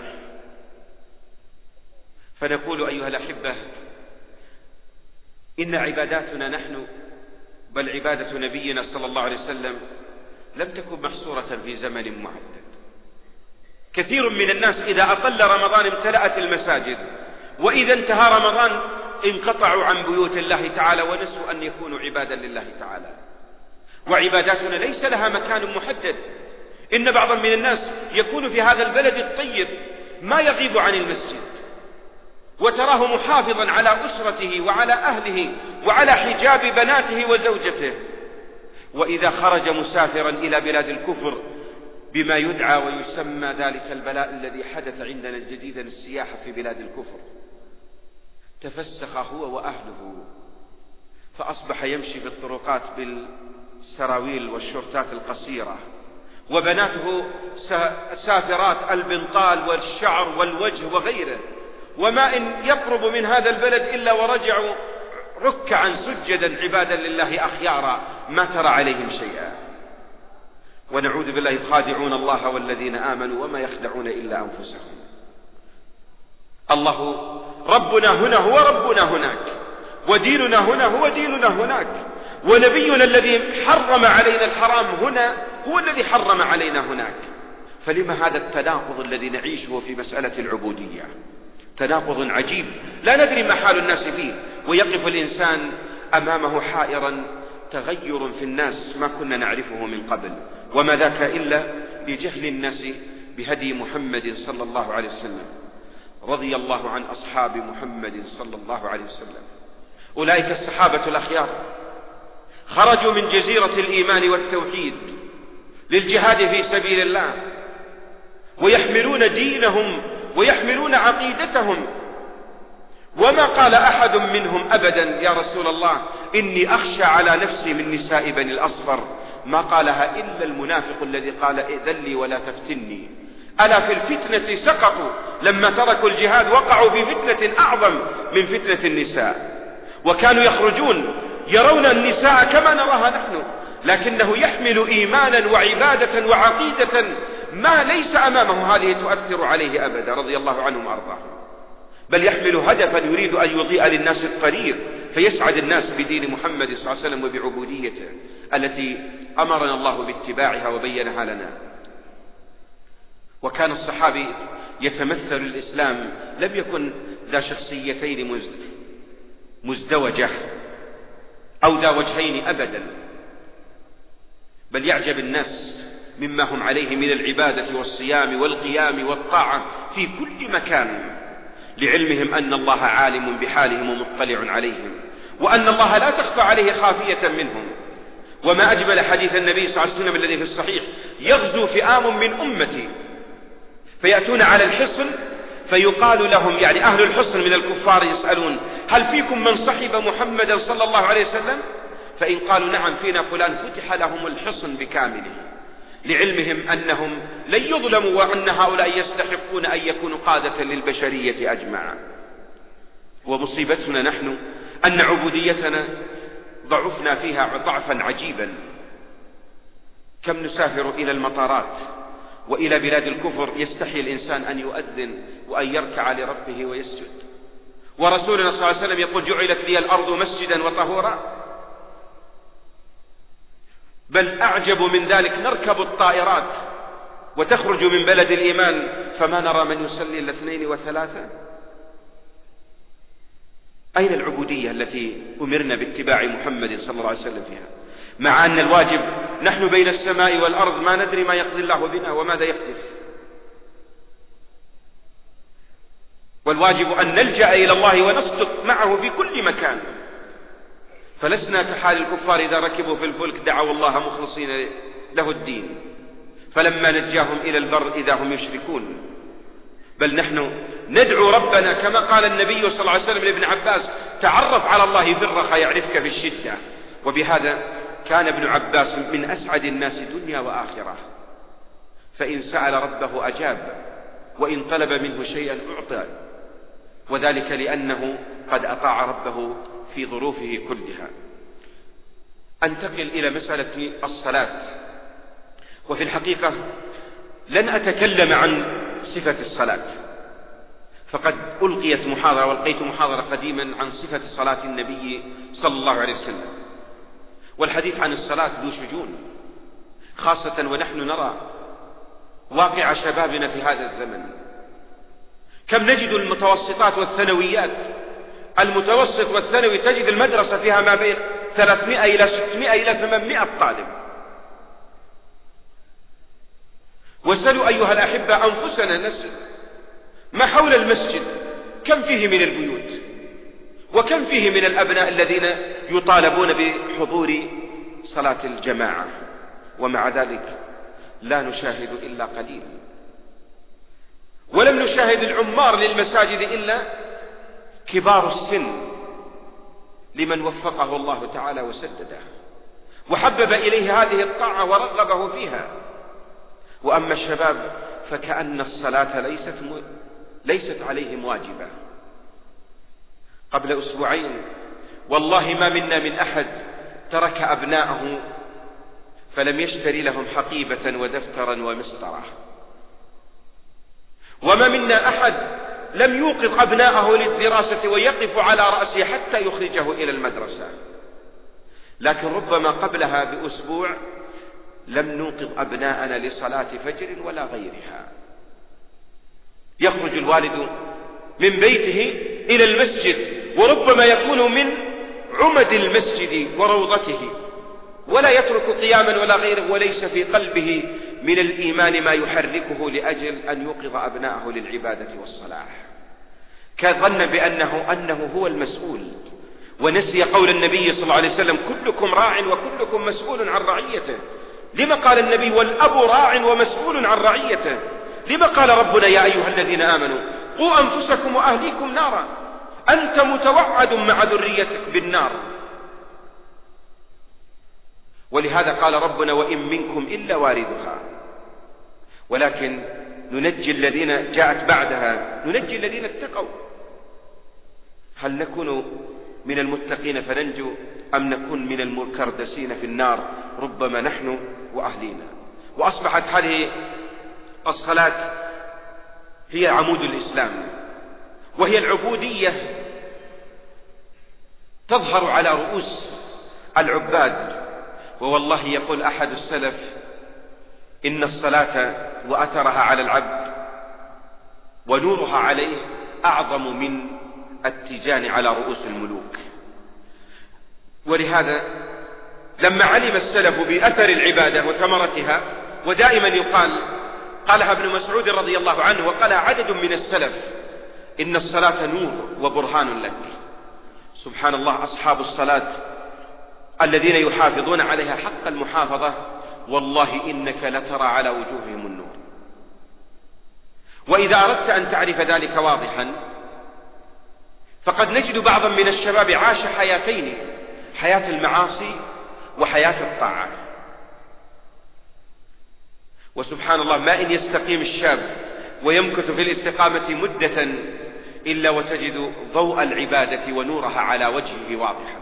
فنقول أيها الأحبة: إن عباداتنا نحن، بل عبادة نبينا صلى الله عليه وسلم، لم تكن محصورة في زمن محدد. كثير من الناس إذا أطل رمضان امتلأت المساجد، وإذا انتهى رمضان انقطعوا عن بيوت الله تعالى ونسوا أن يكونوا عبادا لله تعالى. وعباداتنا ليس لها مكان محدد. إن بعضا من الناس يكون في هذا البلد الطيب ما يغيب عن المسجد، وتراه محافظا على أسرته وعلى أهله وعلى حجاب بناته وزوجته، وإذا خرج مسافرا إلى بلاد الكفر بما يدعى ويسمى ذلك البلاء الذي حدث عندنا جديدا، السياحة في بلاد الكفر، تفسخ هو وأهله، فأصبح يمشي في الطرقات بالسراويل والشورتات القصيرة، وبناته سافرات البنطال والشعر والوجه وغيره، وما إن يقرب من هذا البلد إلا ورجعوا ركعا سجدا عبادا لله أخيارا، ما ترى عليهم شيئا. ونعوذ بالله يخادعون الله والذين آمنوا وما يخدعون إلا أنفسهم. الله ربنا هنا هو ربنا هناك، وديننا هنا هو ديننا هناك، ونبينا الذي حرم علينا الحرام هنا هو الذي حرم علينا هناك. فلما هذا التناقض الذي نعيشه في مسألة العبودية؟ تناقض عجيب لا ندري ما حال الناس فيه، ويقف الإنسان أمامه حائرا تغير في الناس ما كنا نعرفه من قبل، وما ذاك إلا لجهل الناس بهدي محمد صلى الله عليه وسلم. رضي الله عن أصحاب محمد صلى الله عليه وسلم. أولئك الصحابة الأخيار خرجوا من جزيرة الإيمان والتوحيد للجهاد في سبيل الله، ويحملون دينهم ويحملون عقيدتهم. وما قال أحد منهم أبدا يا رسول الله إني أخشى على نفسي من نساء بني الأصفر، ما قالها إلا المنافق الذي قال ائذن لي ولا تفتني. ألا في الفتنة سقطوا، لما تركوا الجهاد وقعوا في فتنة أعظم من فتنة النساء، وكانوا يخرجون يرون النساء كما نراها نحن، لكنه يحمل إيمانا وعبادة وعقيدة ما ليس أمامه هذه تؤثر عليه أبدا، رضي الله عنهم وأرضاهم، بل يحمل هدفا يريد أن يضيء للناس الطريق فيسعد الناس بدين محمد صلى الله عليه وسلم وبعبوديته التي أمرنا الله باتباعها وبينها لنا. وكان الصحابي يتمثل الإسلام، لم يكن ذا شخصيتين مزدوجة أو ذا وجهين أبدا، بل يعجب الناس مما هم عليه من العبادة والصيام والقيام والطاعة في كل مكان، لعلمهم أن الله عالم بحالهم ومطلع عليهم، وأن الله لا تخفى عليه خافية منهم. وما أجمل حديث النبي صلى الله عليه وسلم الذي في الصحيح: يغزو فئام من أمتي فيأتون على الحصن فيقال لهم، يعني أهل الحصن من الكفار، يسألون: هل فيكم من صحب محمدا صلى الله عليه وسلم؟ فإن قالوا نعم فينا فلان فتح لهم الحصن بكامله، لعلمهم أنهم لن يظلموا وأن هؤلاء يستحقون أن يكونوا قادة للبشرية أجمعا. ومصيبتنا نحن أن عبوديتنا ضعفنا فيها ضعفا عجيبا. كم نسافر إلى المطارات وإلى بلاد الكفر يستحي الإنسان أن يؤذن وأن يركع لربه ويسجد، ورسولنا صلى الله عليه وسلم يقول: جعلت لي الأرض مسجدا وطهورا. بل أعجب من ذلك، نركب الطائرات وتخرج من بلد الإيمان فما نرى من يصلي إلا 2 و3. أين العبودية التي أمرنا باتباع محمد صلى الله عليه وسلم فيها؟ مع أن الواجب نحن بين السماء والأرض ما ندري ما يقضي الله بنا وماذا يحدث، والواجب أن نلجأ إلى الله ونصدق معه في كل مكان. فلسنا كحال الكفار إذا ركبوا في الفلك دعوا الله مخلصين له الدين، فلما نجاهم إلى البر إذا هم يشركون. بل نحن ندعو ربنا كما قال النبي صلى الله عليه وسلم لابن عباس: تعرف على الله في الرخاء يعرفك في الشدة. وبهذا كان ابن عباس من أسعد الناس دنيا وآخرة، فإن سأل ربه أجاب، وإن طلب منه شيئا أعطى، وذلك لأنه قد أطاع ربه في ظروفه كلها. أنتقل إلى مسألة الصلاة، وفي الحقيقة لن أتكلم عن صفة الصلاة، فقد ألقيت محاضرة وألقيت محاضرة قديما عن صفة صلاة النبي صلى الله عليه وسلم، والحديث عن الصلاة ذو شجون، خاصة ونحن نرى واقع شبابنا في هذا الزمن. كم نجد المتوسطات والثانويات، المتوسط والثانوي تجد المدرسة فيها ما بين 300 إلى 600 إلى 800 طالب. وسلوا أيها الأحبة أنفسنا نسأل ما حول المسجد كم فيه من البيوت، وكم فيه من الأبناء الذين يطالبون بحضور صلاة الجماعة، ومع ذلك لا نشاهد إلا قليل. ولم نشاهد العمار للمساجد إلا كبار السن لمن وفقه الله تعالى وسدده وحبب إليه هذه الطاعة ورغبه فيها. وأما الشباب فكأن الصلاة ليست عليهم واجبة. قبل أسبوعين والله ما منا من أحد ترك أبناءه فلم يشتري لهم حقيبة ودفترا ومسطرة، وما منا أحد لم يوقظ أبناءه للدراسة ويقف على رأسه حتى يخرجه إلى المدرسة. لكن ربما قبلها بأسبوع لم نوقظ أبناءنا لصلاة فجر ولا غيرها. يخرج الوالد من بيته إلى المسجد، وربما يكون من عمد المسجد وروضته، ولا يترك قياما ولا غيره، وليس في قلبه من الإيمان ما يحركه لأجل أن يوقظ أبناءه للعبادة والصلاح، كظن أنه هو المسؤول، ونسي قول النبي صلى الله عليه وسلم: كلكم راع وكلكم مسؤول عن رعيته. لما قال النبي: والأب راع ومسؤول عن رعيته؟ لما قال ربنا: يا أيها الذين آمنوا قوا أنفسكم وأهليكم نارا؟ أنت متوعد مع ذريتك بالنار. ولهذا قال ربنا: وإن منكم إلا واردها، ولكن ننجي الذين جاءت بعدها، ننجي الذين اتقوا. هل نكون من المتقين فننجو، أم نكون من المكردسين في النار ربما نحن وأهلينا؟ وأصبحت هذه الصلاة هي عمود الإسلام، وهي العبودية تظهر على رؤوس العباد. ووالله يقول أحد السلف: إن الصلاة وأثرها على العبد ونورها عليه أعظم من التيجان على رؤوس الملوك. ولهذا لما علم السلف بأثر العبادة وثمرتها، ودائما قالها ابن مسعود رضي الله عنه، وقالها عدد من السلف: إن الصلاة نور وبرهان لك. سبحان الله، أصحاب الصلاة الذين يحافظون عليها حق المحافظة، والله إنك لترى على وجوههم النور. وإذا أردت أن تعرف ذلك واضحا، فقد نجد بعضا من الشباب عاش حياتين: حياة المعاصي وحياة الطاعة. وسبحان الله، ما إن يستقيم الشاب ويمكث في الاستقامة مدة إلا وتجد ضوء العبادة ونورها على وجهه واضحا.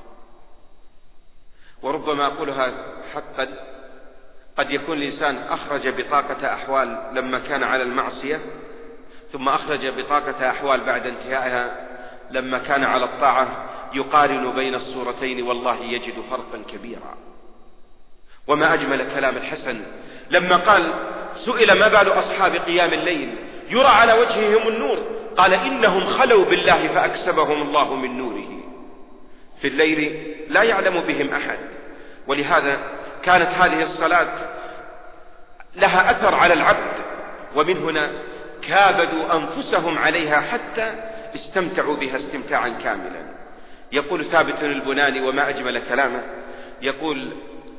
وربما أقولها حقا، قد يكون الإنسان أخرج بطاقة أحوال لما كان على المعصية، ثم أخرج بطاقة أحوال بعد انتهائها لما كان على الطاعة، يقارن بين الصورتين والله يجد فرقا كبيرا. وما أجمل كلام الحسن لما قال: سئل ما بال أصحاب قيام الليل يرى على وجههم النور، قال: إنهم خلوا بالله فأكسبهم الله من نوره. في الليل لا يعلم بهم أحد. ولهذا كانت هذه الصلاة لها أثر على العبد، ومن هنا كابدوا أنفسهم عليها حتى استمتعوا بها استمتاعا كاملا. يقول ثابت البناني، وما أجمل كلامه، يقول: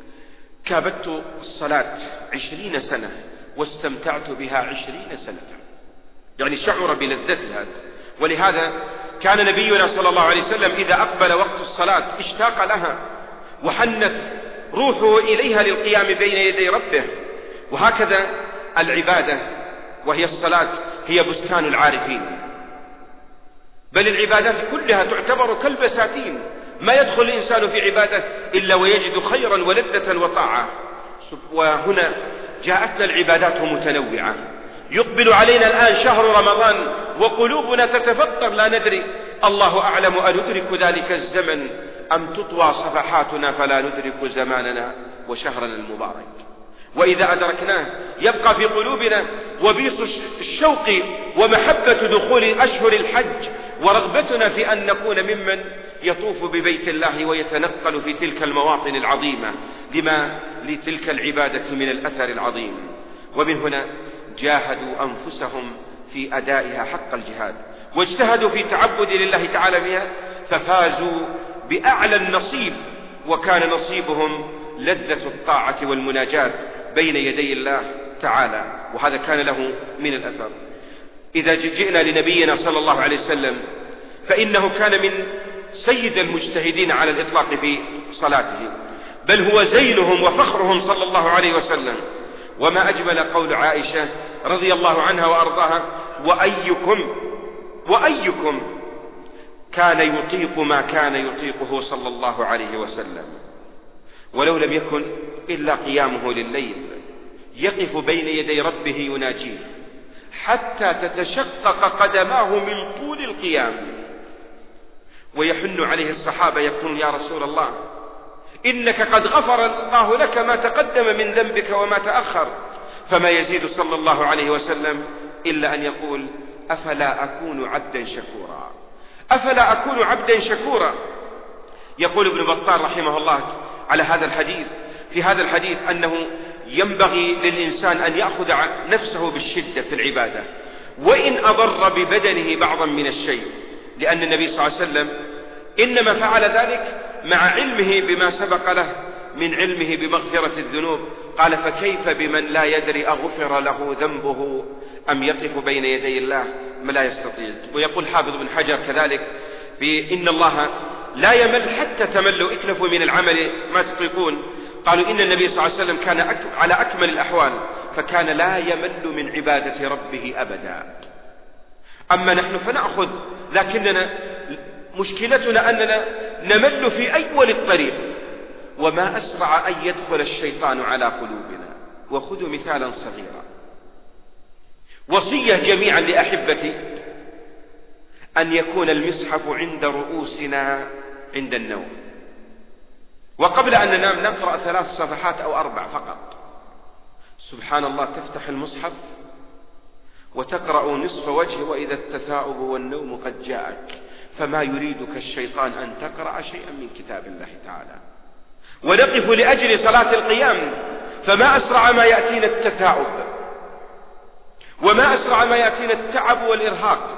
كابدت الصلاة 20 سنة واستمتعت بها 20 سنة، يعني شعر بلذتها. ولهذا كان نبينا صلى الله عليه وسلم إذا أقبل وقت الصلاة اشتاق لها، وحنت روحه إليها للقيام بين يدي ربه. وهكذا العبادة، وهي الصلاة، هي بستان العارفين، بل العبادات كلها تعتبر كالبساتين، ما يدخل الإنسان في عبادة إلا ويجد خيرا ولذة وطاعة. وهنا جاءتنا العبادات متنوعة. يقبل علينا الآن شهر رمضان وقلوبنا تتفطر، لا ندري، الله أعلم أندرك ذلك الزمن أم تطوى صفحاتنا فلا ندرك زماننا وشهرنا المبارك. وإذا أدركناه يبقى في قلوبنا وبيص الشوق ومحبة دخول أشهر الحج، ورغبتنا في أن نكون ممن يطوف ببيت الله ويتنقل في تلك المواطن العظيمة لما لتلك العبادة من الأثر العظيم. ومن هنا جاهدوا أنفسهم في أدائها حق الجهاد، واجتهدوا في تعبد لله تعالى بها، ففازوا بأعلى النصيب، وكان نصيبهم لذة الطاعة والمناجاة بين يدي الله تعالى، وهذا كان له من الأثر. إذا جئنا لنبينا صلى الله عليه وسلم فإنه كان من سيد المجتهدين على الإطلاق في صلاته، بل هو زينهم وفخرهم صلى الله عليه وسلم. وما أجمل قول عائشة رضي الله عنها وأرضاها: وأيكم كان يطيق ما كان يطيقه صلى الله عليه وسلم، ولو لم يكن إلا قيامه لليل يقف بين يدي ربه يناجيه حتى تتشقق قدماه من طول القيام، ويحن عليه الصحابة يقول: يا رسول الله، إنك قد غفر الله لك ما تقدم من ذنبك وما تأخر. فما يزيد صلى الله عليه وسلم إلا أن يقول: أفلا أكون عبدا شكورا، أفلا أكون عبدا شكورا. يقول ابن بطال رحمه الله: على هذا الحديث. في هذا الحديث أنه ينبغي للإنسان أن يأخذ نفسه بالشدة في العبادة وإن أضر ببدنه بعضا من الشيء، لأن النبي صلى الله عليه وسلم إنما فعل ذلك مع علمه بما سبق له من علمه بمغفرة الذنوب. قال: فكيف بمن لا يدري أغفر له ذنبه أم يقف بين يدي الله ما لا يستطيع. ويقول حافظ بن حجر كذلك بإن الله لا يمل حتى تملوا اكلفوا من العمل ما تطيقون. قالوا إن النبي صلى الله عليه وسلم كان على أكمل الأحوال، فكان لا يمل من عبادة ربه أبدا. أما نحن فنأخذ، لكننا مشكلتنا أننا نمل في أول الطريق، وما أسرع أن يدخل الشيطان على قلوبنا. وخذوا مثالا صغيرا، وصية جميعا لأحبتي أن يكون المصحف عند رؤوسنا عند النوم، وقبل أن ننام نقرأ 3 صفحات أو 4 فقط. سبحان الله، تفتح المصحف وتقرأ نصف وجه: وإذا التثاؤب والنوم قد جاءك، فما يريدك الشيطان أن تقرأ شيئا من كتاب الله تعالى. ونقف لأجل صلاة القيام، فما أسرع ما يأتينا التثاؤب، وما أسرع ما يأتينا التعب والإرهاق،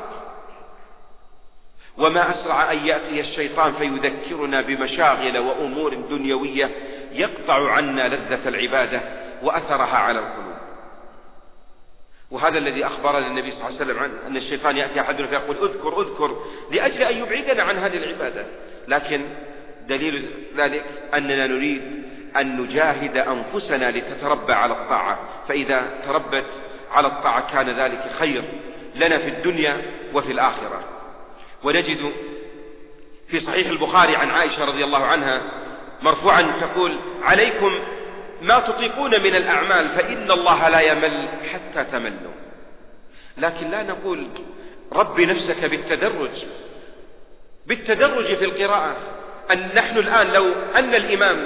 وما أسرع أن يأتي الشيطان فيذكرنا بمشاغل وأمور دنيوية يقطع عنا لذة العبادة وأثرها على القلوب. وهذا الذي أخبرنا النبي صلى الله عليه وسلم عنه، أن الشيطان يأتي أحدنا فيقول: أذكر أذكر، لأجل أن يبعدنا عن هذه العبادة. لكن دليل ذلك أننا نريد أن نجاهد أنفسنا لتتربى على الطاعة، فإذا تربت على الطاعة كان ذلك خير لنا في الدنيا وفي الآخرة. ونجد في صحيح البخاري عن عائشة رضي الله عنها مرفوعا تقول: عليكم ما تطيقون من الأعمال فإن الله لا يمل حتى تملوا. لكن لا نقول رب نفسك بالتدرج في القراءة. أن نحن الآن لو أن الإمام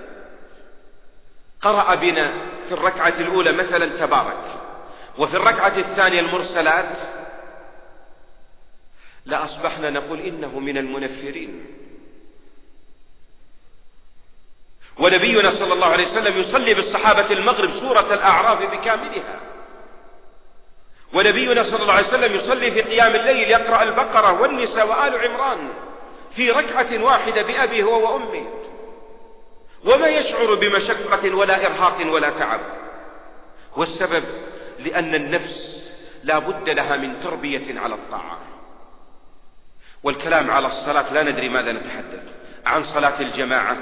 قرأ بنا في الركعة الأولى مثلا تبارك، وفي الركعة الثانية المرسلات، لأصبحنا نقول إنه من المنفرين. ونبينا صلى الله عليه وسلم يصلي بالصحابة المغرب سورة الأعراف بكاملها، ونبينا صلى الله عليه وسلم يصلي في قيام الليل يقرأ البقرة والنساء وآل عمران في ركعة واحدة بأبيه هو وأمه، وما يشعر بمشقة ولا إرهاق ولا تعب. والسبب لأن النفس لا بد لها من تربية على الطاعة. والكلام على الصلاة لا ندري ماذا نتحدث: عن صلاة الجماعة،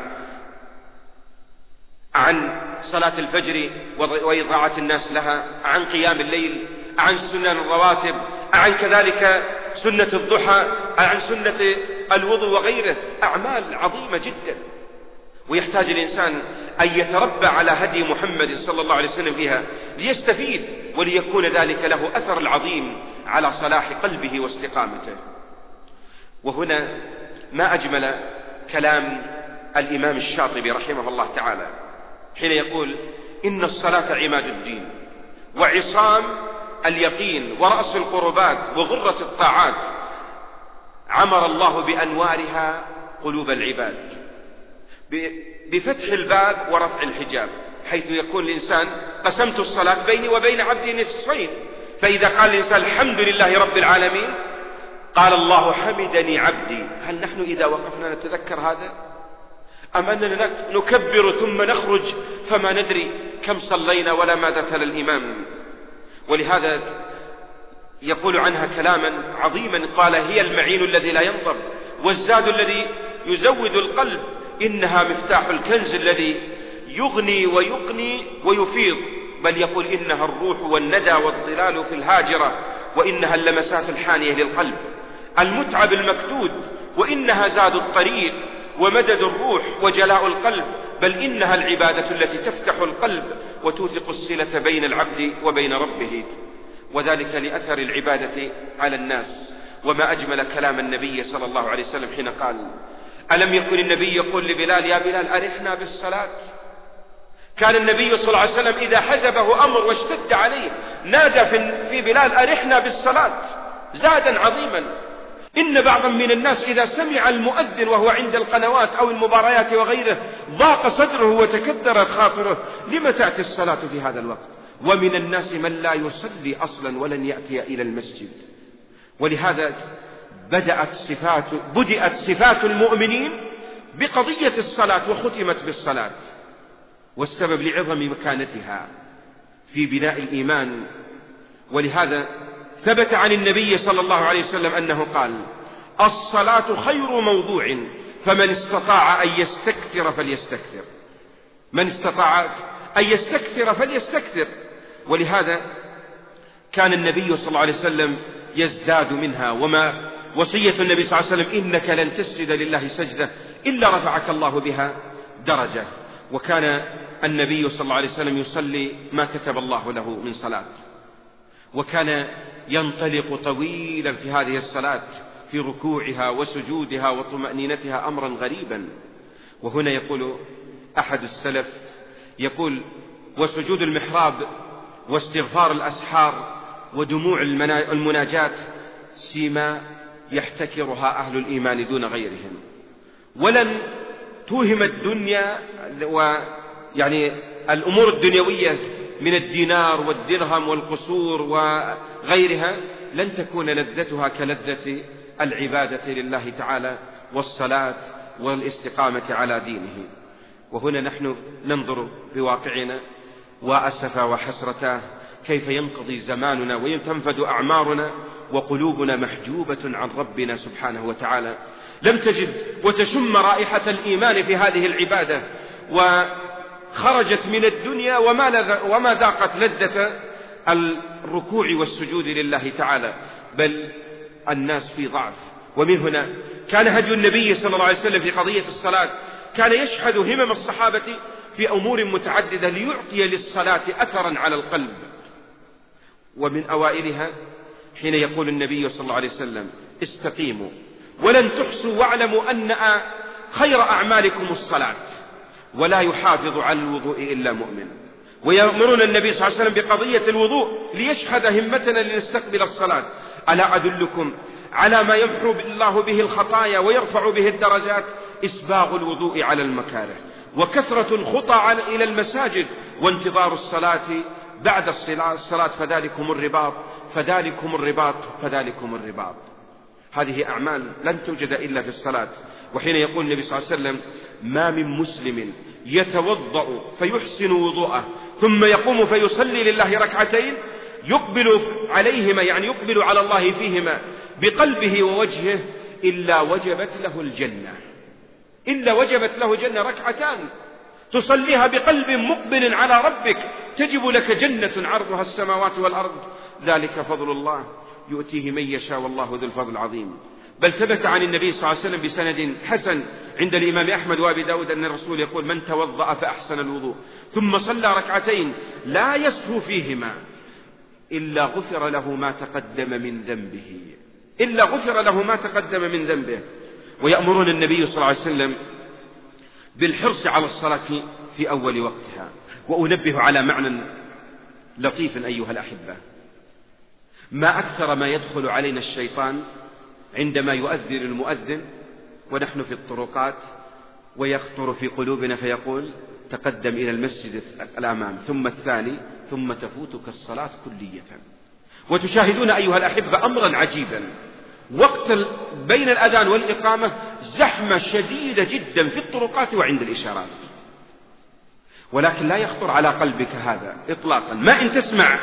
عن صلاة الفجر وإضاعة الناس لها، عن قيام الليل، عن سنن الرواتب، عن كذلك سنة الضحى، عن سنة الوضوء وغيره. أعمال عظيمة جدا، ويحتاج الإنسان أن يتربى على هدي محمد صلى الله عليه وسلم فيها ليستفيد، وليكون ذلك له أثر العظيم على صلاح قلبه واستقامته. وهنا ما أجمل كلام الإمام الشاطبي رحمه الله تعالى حين يقول: إن الصلاة عماد الدين وعصام اليقين ورأس القربات وغرة الطاعات، عمر الله بأنوارها قلوب العباد بفتح الباب ورفع الحجاب، حيث يكون الإنسان: قسمت الصلاة بيني وبين عبدي نصفين، فإذا قال الإنسان الحمد لله رب العالمين قال الله حمدني عبدي. هل نحن إذا وقفنا نتذكر هذا؟ أم أننا نكبر ثم نخرج فما ندري كم صلينا ولا ماذا تلا الإمام؟ ولهذا يقول عنها كلاما عظيما قال: هي المعين الذي لا ينضب، والزاد الذي يزود القلب، إنها مفتاح الكنز الذي يغني ويقني ويفيض، بل يقول إنها الروح والندى والظلال في الهاجرة، وإنها اللمسات الحانية للقلب، المتعب المكدود، وإنها زاد الطريق ومدد الروح وجلاء القلب، بل إنها العبادة التي تفتح القلب وتوثق الصلة بين العبد وبين ربه، وذلك لأثر العبادة على الناس. وما أجمل كلام النبي صلى الله عليه وسلم حين قال: ألم يكن النبي يقول لبلال: يا بلال أرحنا بالصلاة؟ كان النبي صلى الله عليه وسلم إذا حزبه أمر واشتد عليه نادى في بلال: أرحنا بالصلاة، زادا عظيما. إن بعضا من الناس إذا سمع المؤذن وهو عند القنوات أو المباريات وغيره ضاق صدره وتكدر خاطره، لم تأتي الصلاة في هذا الوقت؟ ومن الناس من لا يصلي أصلا ولن يأتي إلى المسجد. ولهذا بدأت صفات المؤمنين بقضية الصلاة وختمت بالصلاة، والسبب لعظم مكانتها في بناء الإيمان. ولهذا ثبت عن النبي صلى الله عليه وسلم أنه قال: الصلاة خير موضوع، فمن استطاع أن يستكثر فليستكثر. من استطاع أن يستكثر فليستكثر. ولهذا كان النبي صلى الله عليه وسلم يزداد منها، وما وصية النبي صلى الله عليه وسلم: إنك لن تسجد لله سجدة إلا رفعك الله بها درجة. وكان النبي صلى الله عليه وسلم يصلي ما كتب الله له من صلاة، وكان ينطلق طويلا في هذه الصلاة في ركوعها وسجودها وطمأنينتها أمرا غريبا. وهنا يقول أحد السلف، يقول: وسجود المحراب واستغفار الأسحار ودموع المناجات سيما يحتكرها أهل الإيمان دون غيرهم. ولن توهم الدنيا ويعني الأمور الدنيوية من الدينار والدرهم والقصور وغيرها لن تكون لذتها كلذة العبادة لله تعالى والصلاة والاستقامة على دينه. وهنا نحن ننظر بواقعنا وأسفا وحسرتا كيف ينقضي زماننا وتنفد أعمارنا وقلوبنا محجوبة عن ربنا سبحانه وتعالى. لم تجد وتشم رائحة الإيمان في هذه العبادة، وخرجت من الدنيا وما ذاقت لذة الركوع والسجود لله تعالى، بل الناس في ضعف. ومن هنا كان هدي النبي صلى الله عليه وسلم في قضية الصلاة، كان يشهد همم الصحابة في أمور متعددة ليعطي للصلاة أثرا على القلب. ومن أوائلها حين يقول النبي صلى الله عليه وسلم: استقيموا ولن تحصوا واعلموا أن خير أعمالكم الصلاة، ولا يحافظ على الوضوء إلا مؤمن. ويأمرون النبي صلى الله عليه وسلم بقضية الوضوء ليشهد همتنا لنستقبل الصلاة: ألا أدلكم على ما يمحو الله به الخطايا ويرفع به الدرجات؟ إسباغ الوضوء على المكاره، وكثرة الخطى إلى المساجد، وانتظار الصلاة بعد الصلاة، فذلكم الرباط فذلكم الرباط فذلكم الرباط. هذه أعمال لن توجد إلا في الصلاة. وحين يقول النبي صلى الله عليه وسلم: ما من مسلم يتوضأ فيحسن وضوءه ثم يقوم فيصلي لله ركعتين يقبل عليهما، يعني يقبل على الله فيهما بقلبه ووجهه، إلا وجبت له الجنة. إلا وجبت له جنة. ركعتان تصليها بقلب مقبل على ربك تجب لك جنة عرضها السماوات والأرض. ذلك فضل الله يؤتيه من يشاء والله ذو الفضل العظيم. بل ثبت عن النبي صلى الله عليه وسلم بسند حسن عند الإمام أحمد وأبي داود أن الرسول يقول: من توضأ فأحسن الوضوء ثم صلى ركعتين لا يسهو فيهما إلا غفر له ما تقدم من ذنبه. إلا غفر له ما تقدم من ذنبه. ويأمرون النبي صلى الله عليه وسلم بالحرص على الصلاة في أول وقتها. وأنبه على معنى لطيف أيها الأحبة: ما أكثر ما يدخل علينا الشيطان عندما يؤذن المؤذن ونحن في الطرقات، ويخطر في قلوبنا فيقول: تقدم إلى المسجد الأمام ثم الثاني ثم تفوتك الصلاة كلية. وتشاهدون أيها الأحبة أمرا عجيبا: وقت بين الأذان والإقامة زحمة شديدة جدا في الطرقات وعند الإشارات، ولكن لا يخطر على قلبك هذا إطلاقا. ما إن تسمع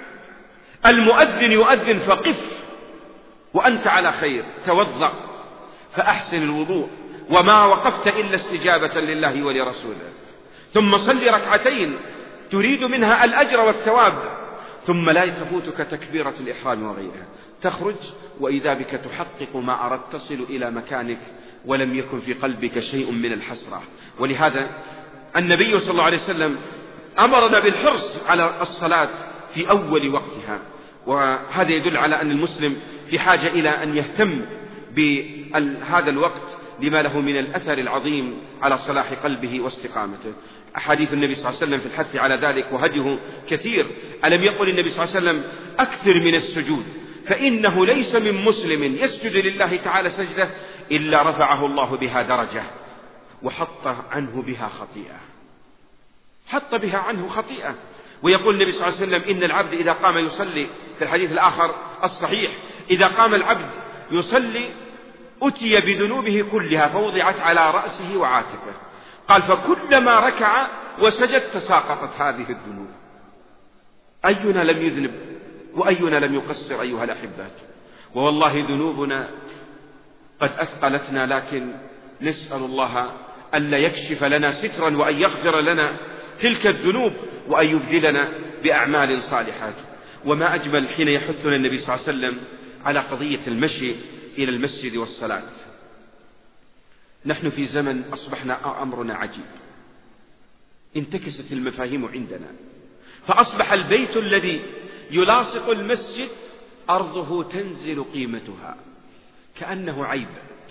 المؤذن يؤذن فقف وأنت على خير، توضأ فأحسن الوضوء، وما وقفت إلا استجابة لله ولرسوله، ثم صل ركعتين تريد منها الأجر والثواب، ثم لا تفوتك تكبيرة الإحرام وغيرها. تخرج وإذا بك تحقق ما أردت، تصل إلى مكانك ولم يكن في قلبك شيء من الحسرة. ولهذا النبي صلى الله عليه وسلم أمرنا بالحرص على الصلاة في أول وقتها. وهذا يدل على أن المسلم في حاجة إلى أن يهتم بهذا الوقت لما له من الأثر العظيم على صلاح قلبه واستقامته. أحاديث النبي صلى الله عليه وسلم في الحث على ذلك وهديه كثير. ألم يقل النبي صلى الله عليه وسلم: أكثر من السجود فإنه ليس من مسلم يسجد لله تعالى سجدة إلا رفعه الله بها درجة وحط عنه بها خطيئة، حط بها عنه خطيئة. ويقول النبي صلى الله عليه وسلم إن العبد إذا قام يصلي، في الحديث الآخر الصحيح، إذا قام العبد يصلي أتي بذنوبه كلها فوضعت على رأسه وعاتقه. قال فكلما ركع وسجد تساقطت هذه الذنوب. أينا لم يذنب وأينا لم يقصر أيها الأحبات؟ والله ذنوبنا قد أثقلتنا، لكن نسأل الله ألا يكشف لنا سترا وأن يغفر لنا تلك الذنوب وأن يبدلنا بأعمال صالحات. وما أجمل حين يحثنا النبي صلى الله عليه وسلم على قضية المشي إلى المسجد والصلاة. نحن في زمن أصبحنا أمرنا عجيب، انتكست المفاهيم عندنا، فأصبح البيت الذي يلاصق المسجد أرضه تنزل قيمتها كأنه عيب.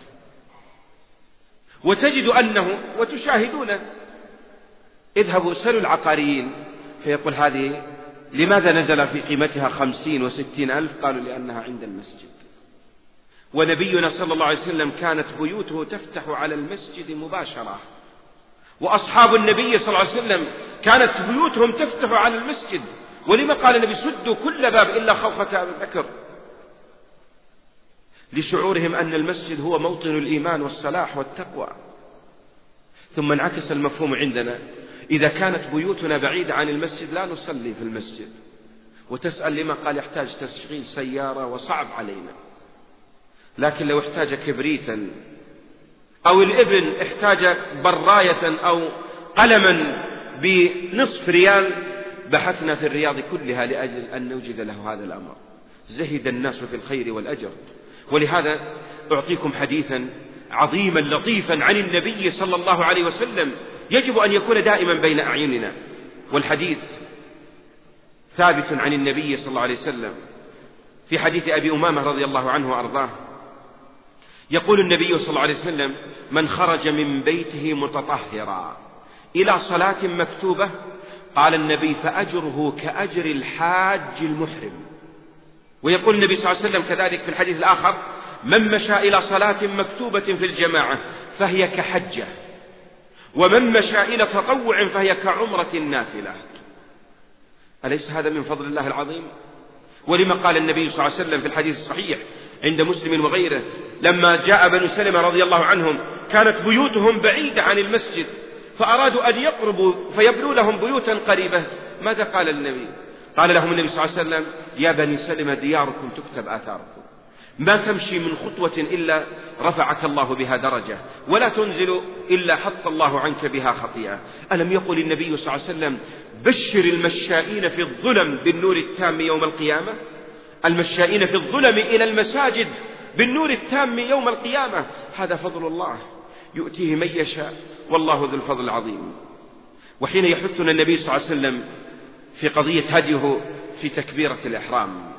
وتجد أنه، وتشاهدون، اذهبوا اسألوا العقاريين فيقول هذه لماذا نزل في قيمتها 50 و60 ألف؟ قالوا لأنها عند المسجد. ونبينا صلى الله عليه وسلم كانت بيوته تفتح على المسجد مباشرة، وأصحاب النبي صلى الله عليه وسلم كانت بيوتهم تفتح على المسجد. ولما قال النبي سدوا كل باب إلا خوخة أبي بكر؟ لشعورهم أن المسجد هو موطن الإيمان والصلاح والتقوى. ثم انعكس المفهوم عندنا، إذا كانت بيوتنا بعيدة عن المسجد لا نصلي في المسجد. وتسأل لما؟ قال يحتاج تشغيل سيارة وصعب علينا. لكن لو احتاج كبريتا أو الابن احتاج براية أو قلما بنصف ريال بحثنا في الرياض كلها لأجل أن نوجد له هذا الأمر. زهد الناس في الخير والأجر. ولهذا أعطيكم حديثا عظيما لطيفا عن النبي صلى الله عليه وسلم يجب أن يكون دائما بين أعيننا. والحديث ثابت عن النبي صلى الله عليه وسلم في حديث أبي أمامة رضي الله عنه وأرضاه. يقول النبي صلى الله عليه وسلم من خرج من بيته متطهرا إلى صلاة مكتوبة، قال النبي فأجره كأجر الحاج المحرم. ويقول النبي صلى الله عليه وسلم كذلك في الحديث الآخر من مشى إلى صلاة مكتوبة في الجماعة فهي كحجة، ومن مشى إلى تطوع فهي كعمرة نافلة. أليس هذا من فضل الله العظيم؟ ولما قال النبي صلى الله عليه وسلم في الحديث الصحيح عند مسلم وغيره لما جاء بنو سلمة رضي الله عنهم كانت بيوتهم بعيدة عن المسجد فأرادوا أن يقربوا فيبنوا لهم بيوتا قريبة، ماذا قال النبي؟ قال لهم النبي صلى الله عليه وسلم يا بني سلمة دياركم تكتب آثاركم، ما تمشي من خطوة إلا رفعك الله بها درجة، ولا تنزل إلا حط الله عنك بها خطيئة. ألم يقل النبي صلى الله عليه وسلم بشر المشائين في الظلم بالنور التام يوم القيامة؟ المشائين في الظلم إلى المساجد بالنور التام يوم القيامة. هذا فضل الله يؤتيه من يشاء والله ذو الفضل العظيم. وحين يحثنا النبي صلى الله عليه وسلم في قضية هديه في تكبيرة الإحرام،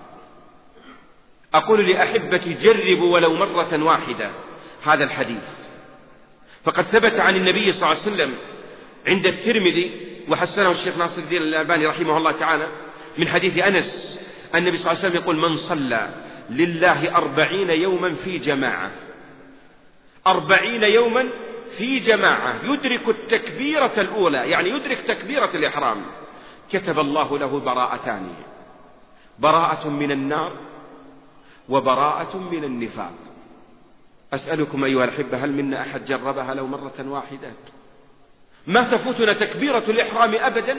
أقول لأحبتي جربوا ولو مرة واحدة هذا الحديث، فقد ثبت عن النبي صلى الله عليه وسلم عند الترمذي وحسنه الشيخ ناصر الدين الألباني رحمه الله تعالى من حديث أنس النبي صلى الله عليه وسلم يقول من صلى لله 40 يوما في جماعة، 40 يوما في جماعة يدرك التكبيرة الأولى، يعني يدرك تكبيرة الإحرام، كتب الله له براءتان، براءة من النار وبراءة من النفاق. أسألكم أيها الأحبة هل منا أحد جربها لو مرة واحدة؟ ما تفوتنا تكبيرة الإحرام أبدا.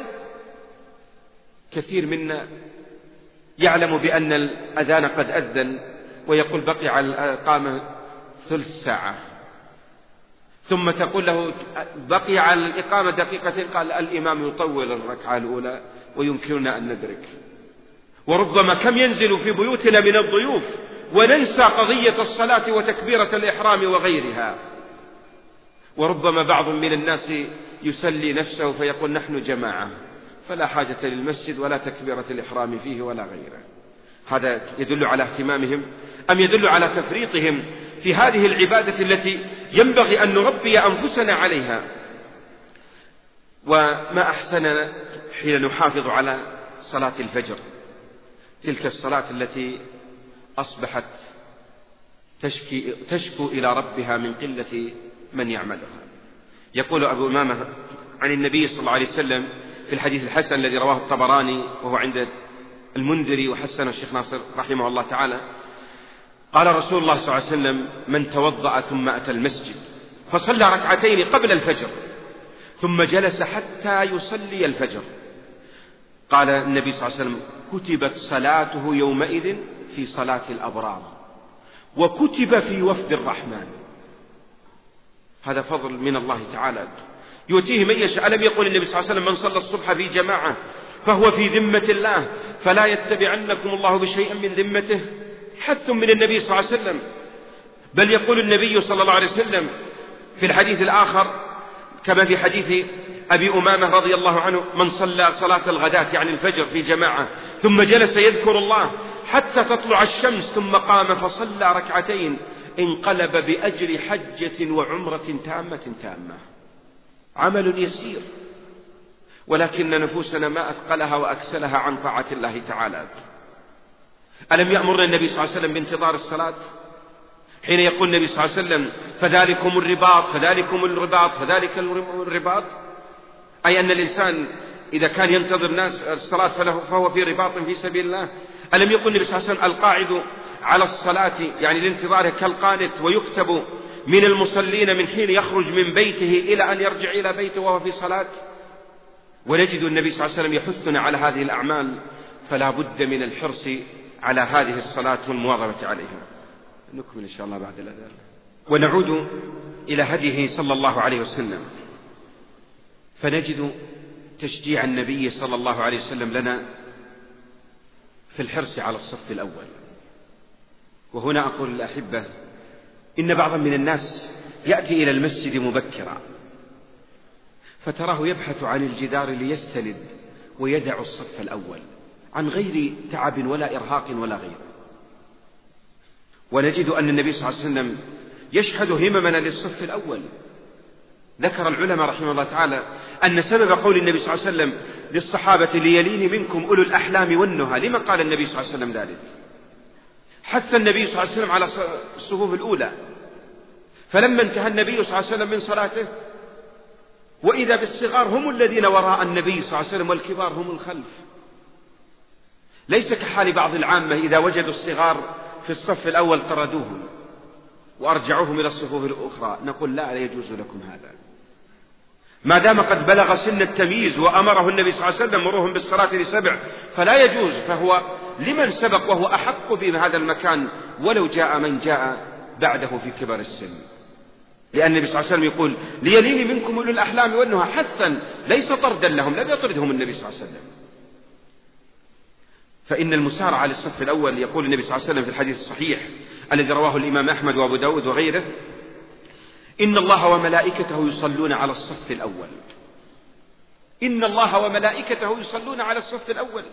كثير منا يعلم بأن الأذان قد أذن ويقول بقي على الإقامة ثلث ساعة، ثم تقول له بقي على الإقامة دقيقتين، قال الإمام يطول الركعة الأولى ويمكننا أن ندرك. وربما كم ينزل في بيوتنا من الضيوف وننسى قضية الصلاة وتكبيرة الإحرام وغيرها. وربما بعض من الناس يسلي نفسه فيقول نحن جماعة فلا حاجة للمسجد ولا تكبيرة الإحرام فيه ولا غيره. هذا يدل على اهتمامهم أم يدل على تفريطهم في هذه العبادة التي ينبغي أن نربي أنفسنا عليها؟ وما أحسن حين نحافظ على صلاة الفجر، تلك الصلاة التي أصبحت تشكو إلى ربها من قلة من يعملها. يقول أبو أمامة عن النبي صلى الله عليه وسلم في الحديث الحسن الذي رواه الطبراني وهو عند المنذري وحسن الشيخ ناصر رحمه الله تعالى، قال رسول الله صلى الله عليه وسلم: من توضأ ثم أتى المسجد فصلى ركعتين قبل الفجر ثم جلس حتى يصلي الفجر، قال النبي صلى الله عليه وسلم: كتبت صلاته يومئذ في صلاة الأبرار وكتب في وفد الرحمن. هذا فضل من الله تعالى يؤتيه من يشاء. ألم يقول النبي صلى الله عليه وسلم: من صلى الصبح في جماعة فهو في ذمة الله فلا يتبعنكم الله بشيء من ذمته؟ حث من النبي صلى الله عليه وسلم. بل يقول النبي صلى الله عليه وسلم في الحديث الآخر كما في حديث أبي أمامة رضي الله عنه: من صلى صلاة الغداة يعني الفجر في جماعة ثم جلس يذكر الله حتى تطلع الشمس ثم قام فصلى ركعتين انقلب بأجر حجة وعمرة تامة. عمل يسير، ولكن نفوسنا ما أثقلها وأكسلها عن طاعة الله تعالى. ألم يأمرنا النبي صلى الله عليه وسلم بانتظار الصلاة حين يقول النبي صلى الله عليه وسلم: فذلكم الرباط، أي أن الإنسان إذا كان ينتظر الناس الصلاة فهو في رباط في سبيل الله. ألم يقول النبي صلى الله عليه وسلم: القاعد على الصلاة يعني لانتظاره كالقانت، ويكتب من المصلين من حين يخرج من بيته إلى أن يرجع إلى بيته وهو في صلاة. ونجد النبي صلى الله عليه وسلم يحثنا على هذه الأعمال، فلا بد من الحرص على هذه الصلاة والمواظبة عليها. نكمل إن شاء الله بعد الأذان. ونعود إلى هديه صلى الله عليه وسلم، فنجد تشجيع النبي صلى الله عليه وسلم لنا في الحرص على الصف الأول. وهنا أقول للأحبة: إن بعضا من الناس يأتي إلى المسجد مبكرا فتراه يبحث عن الجدار ليستند ويدع الصف الأول عن غير تعب ولا إرهاق ولا غيره. ونجد أن النبي صلى الله عليه وسلم يشهد هممنا للصف الأول. ذكر العلماء رحمه الله تعالى أن سبب قول النبي صلى الله عليه وسلم للصحابة: ليلين منكم أولو الأحلام والنهى. لما قال النبي صلى الله عليه وسلم ذلك؟ حث النبي صلى الله عليه وسلم على الصفوف الأولى، فلما انتهى النبي صلى الله عليه وسلم من صلاته وإذا بالصغار هم الذين وراء النبي صلى الله عليه وسلم والكبار هم الخلف. ليس كحال بعض العامة إذا وجدوا الصغار في الصف الأول طردوهم وأرجعوهم إلى الصفوف الأخرى. نقول: لا يجوز لكم هذا، ما دام قد بلغ سن التمييز وأمره النبي صلى الله عليه وسلم: مروهم بالصلاة ل7، فلا يجوز، فهو لمن سبق وهو أحق بهذا المكان ولو جاء من جاء بعده في كبر السن. لأن النبي صلى الله عليه وسلم يقول: ليلين منكم أولو الأحلام والنهى، حثا ليس طردا لهم، لم يطردهم النبي صلى الله عليه وسلم. فإن المسارعة للصف الأول، يقول النبي صلى الله عليه وسلم في الحديث الصحيح الذي رواه الإمام أحمد وأبو داود وغيره: إن الله وملائكته يصلون على الصف الأول. إن الله وملائكته يصلون على الصف الأول.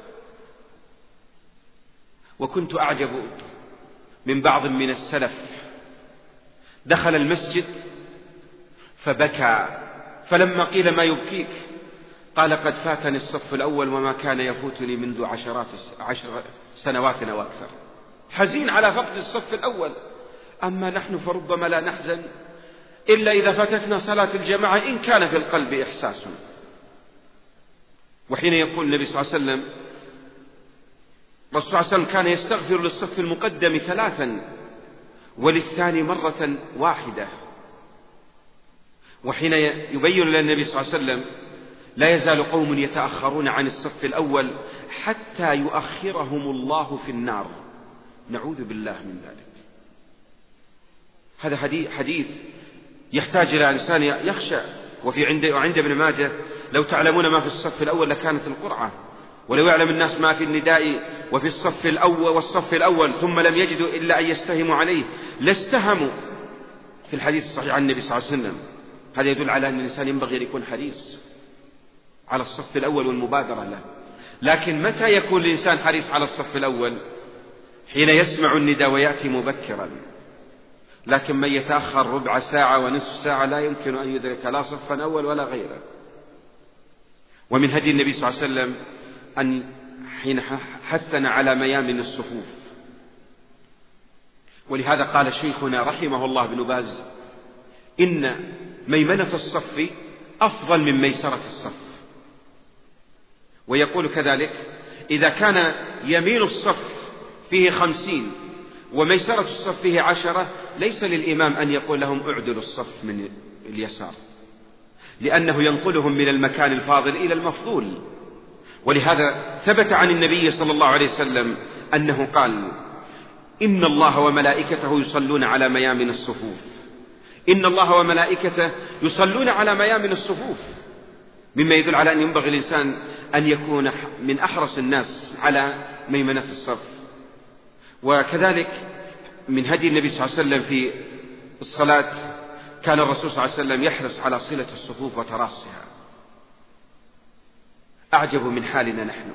وكنت أعجب من بعض من السلف دخل المسجد فبكى، فلما قيل: ما يبكيك؟ قال: قد فاتني الصف الأول وما كان يفوتني منذ 10 سنوات أو أكثر. حزين على فقد الصف الأول. أما نحن فربما لا نحزن إلا إذا فاتتنا صلاة الجماعة إن كان في القلب إحساس. وحين يقول النبي صلى الله عليه وسلم: الرسول صلى الله عليه وسلم كان يستغفر للصف المقدم 3 وللثاني مرة واحدة. وحين يبين لنا النبي صلى الله عليه وسلم: لا يزال قوم يتأخرون عن الصف الأول حتى يؤخرهم الله في النار. نعوذ بالله من ذلك. هذا حديث يحتاج إلى إنسان يخشى. وعند ابن ماجه: لو تعلمون ما في الصف الأول لكانت القرعة، ولو يعلم الناس ما في النداء وفي الصف الأول والصف الأول ثم لم يجدوا إلا أن يستهموا عليه لاستهموا. في الحديث الصحيح عن النبي صلى الله عليه وسلم. هذا يدل على أن الإنسان ينبغي أن يكون حريص على الصف الأول والمبادرة له. لكن متى يكون الإنسان حريص على الصف الأول؟ حين يسمع النداء ويأتي مبكرا. لكن من يتأخر ربع ساعة ونصف ساعة لا يمكن أن يدرك لا صفا أول ولا غيره. ومن هدي النبي صلى الله عليه وسلم أن حين حثنا على ميامن الصفوف ولهذا قال شيخنا رحمه الله ابن باز إن ميمنة الصف أفضل من ميسرة الصف. ويقول كذلك إذا كان يمين الصف فيه 50 وميسرة الصف فيه 10 ليس للإمام أن يقول لهم اعدلوا الصف من اليسار، لأنه ينقلهم من المكان الفاضل إلى المفضول. ولهذا ثبت عن النبي صلى الله عليه وسلم أنه قال إن الله وملائكته يصلون على ميامن الصفوف، إن الله وملائكته يصلون على ميامن الصفوف، مما يدل على أن ينبغي الإنسان أن يكون من أحرص الناس على ميمنة الصف. وكذلك من هدي النبي صلى الله عليه وسلم في الصلاة كان الرسول صلى الله عليه وسلم يحرص على صلة الصفوف وتراصها. أعجب من حالنا نحن،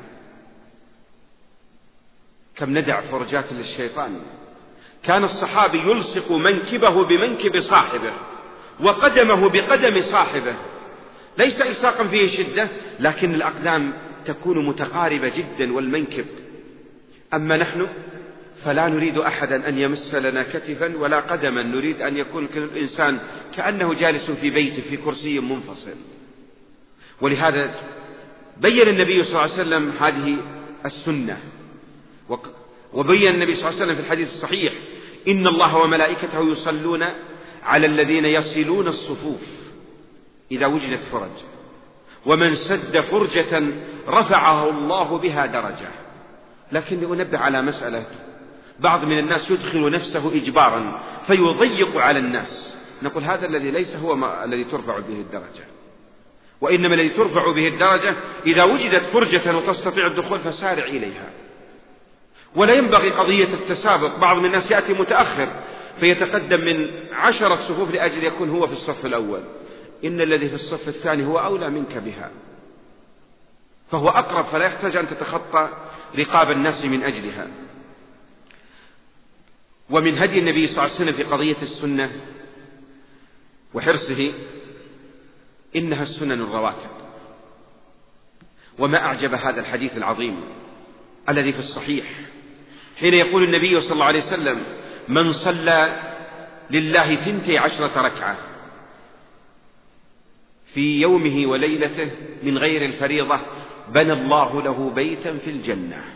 كم ندع فرجات للشيطان. كان الصحابي يلصق منكبه بمنكب صاحبه وقدمه بقدم صاحبه، ليس إلصاقا فيه شدة، لكن الأقدام تكون متقاربة جدا والمنكب. أما نحن فلا نريد أحدا أن يمس لنا كتفا ولا قدما، نريد أن يكون كل إنسان كأنه جالس في بيته في كرسي منفصل. ولهذا بين النبي صلى الله عليه وسلم هذه السنة، وبين النبي صلى الله عليه وسلم في الحديث الصحيح إن الله وملائكته يصلون على الذين يصلون الصفوف إذا وجدت فرج، ومن سد فرجة رفعه الله بها درجة. لكن أنبه على مسألة، بعض من الناس يدخل نفسه إجبارا فيضيق على الناس، نقول هذا الذي ليس هو الذي ترفع به الدرجة، وإنما الذي ترفع به الدرجة إذا وجدت فرجة وتستطيع الدخول فسارع إليها. ولا ينبغي قضية التسابق، بعض من الناس يأتي متأخر فيتقدم من 10 صفوف لأجل يكون هو في الصف الأول، إن الذي في الصف الثاني هو أولى منك بها، فهو أقرب، فلا يحتاج أن تتخطى رقاب الناس من أجلها. ومن هدي النبي صلى الله عليه وسلم في قضية السنة وحرصه إنها السنن الرواتب. وما أعجب هذا الحديث العظيم الذي في الصحيح حين يقول النبي صلى الله عليه وسلم من صلى لله 12 ركعة في يومه وليلته من غير الفريضة بنى الله له بيتا في الجنة.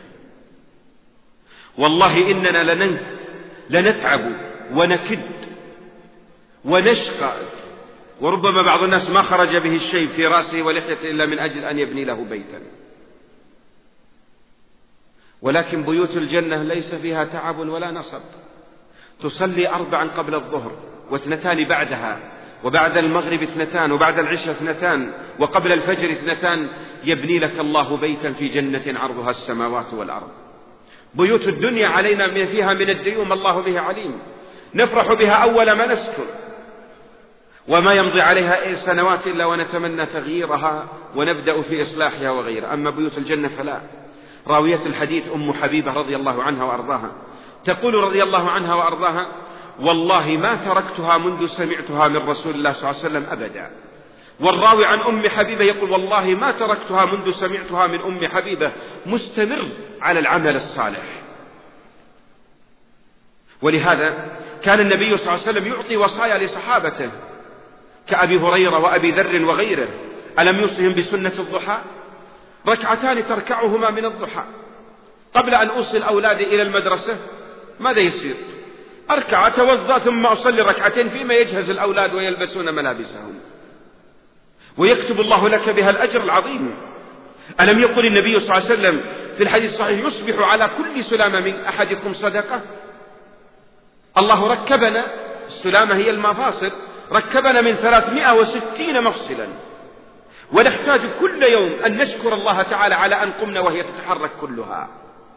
والله إننا لنتعب ونكد ونشقى، وربما بعض الناس ما خرج به الشيء في رأسه ولحيته إلا من أجل أن يبني له بيتا، ولكن بيوت الجنة ليس فيها تعب ولا نصب. تصلي 4 قبل الظهر و2 بعدها، وبعد المغرب 2، وبعد العشاء 2، وقبل الفجر 2، يبني لك الله بيتا في جنة عرضها السماوات والأرض. بيوت الدنيا علينا فيها من الديوم الله به عليم، نفرح بها أول ما نسكن، وما يمضي عليها سنوات إلا ونتمنى تغييرها ونبدأ في إصلاحها وغيرها. أما بيوت الجنة فلا. راوية الحديث أم حبيبة رضي الله عنها وأرضاها تقول رضي الله عنها وأرضاها والله ما تركتها منذ سمعتها من رسول الله صلى الله عليه وسلم أبدا. والراوي عن أم حبيبة يقول والله ما تركتها منذ سمعتها من أم حبيبة، مستمر على العمل الصالح. ولهذا كان النبي صلى الله عليه وسلم يعطي وصايا لصحابته كأبي هريرة وأبي ذر وغيره، ألم يوصهم بسنة الضحى؟ 2 تركعهما من الضحى. قبل أن أوصل أولادي إلى المدرسة ماذا يصير؟ أركع أتوضأ ثم أصلي 2 فيما يجهز الأولاد ويلبسون ملابسهم، ويكتب الله لك بها الأجر العظيم. ألم يقل النبي صلى الله عليه وسلم في الحديث الصحيح يصبح على كل سلامة من أحدكم صدقة؟ الله ركبنا، السلامة هي المفاصل، ركبنا من 360 مفصلا، ونحتاج كل يوم أن نشكر الله تعالى على أن قمنا وهي تتحرك كلها.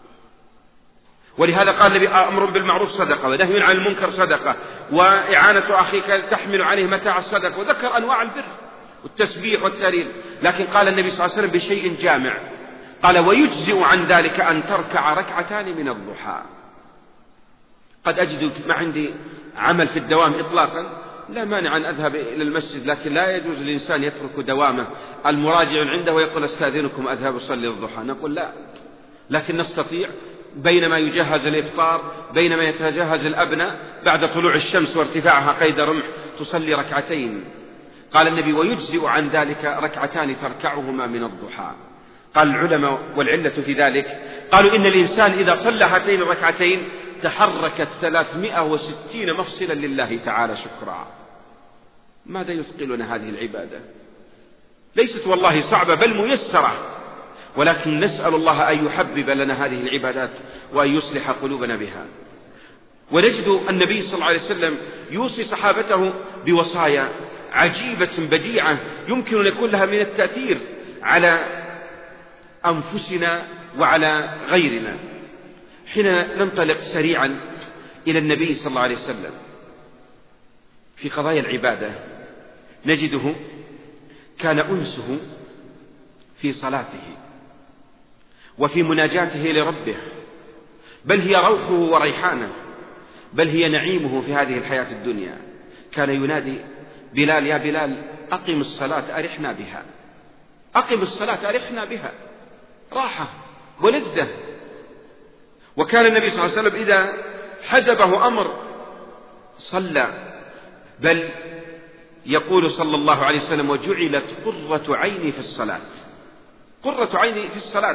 ولهذا قال النبي أمر بالمعروف صدقة، ونهي عن المنكر صدقة، وإعانة أخيك تحمل عليه متاع الصدقة، وذكر أنواع البر والتسبيح والتهليل. لكن قال النبي صلى الله عليه وسلم بشيء جامع، قال ويجزئ عن ذلك أن تركع 2 من الضحى. قد أجد ما عندي عمل في الدوام إطلاقا، لا مانع أن أذهب إلى المسجد، لكن لا يجوز للإنسان يترك دوامه. المراجع عنده ويقول استأذنكم أذهب أصلي الضحى، نقول لا، لكن نستطيع بينما يجهز الإفطار، بينما يتجهز الأبناء بعد طلوع الشمس وارتفاعها قيد رمح تصلي ركعتين. قال النبي: ويجزئ عن ذلك ركعتان تركعهما من الضحى. قال العلماء: والعلة في ذلك قالوا إن الإنسان إذا صلى هاتين الركعتين تحركت 360 مفصلا لله تعالى شكرا. ماذا يثقلنا هذه العبادة؟ ليست والله صعبة بل ميسرة، ولكن نسأل الله أن يحبب لنا هذه العبادات وأن يصلح قلوبنا بها. ونجد النبي صلى الله عليه وسلم يوصي صحابته بوصايا عجيبة بديعة يمكن أن يكون لها من التأثير على أنفسنا وعلى غيرنا. حين ننطلق سريعا إلى النبي صلى الله عليه وسلم في قضايا العبادة نجده كان أنسه في صلاته وفي مناجاته لربه، بل هي روحه وريحانه، بل هي نعيمه في هذه الحياة الدنيا. كان ينادي بلال: يا بلال أقم الصلاة أرحنا بها، أقم الصلاة أرحنا بها، راحة ولذة. وكان النبي صلى الله عليه وسلم إذا حزبه أمر صلى، بل يقول صلى الله عليه وسلم: وجعلت قرة عيني في الصلاة، قرة عيني في الصلاة.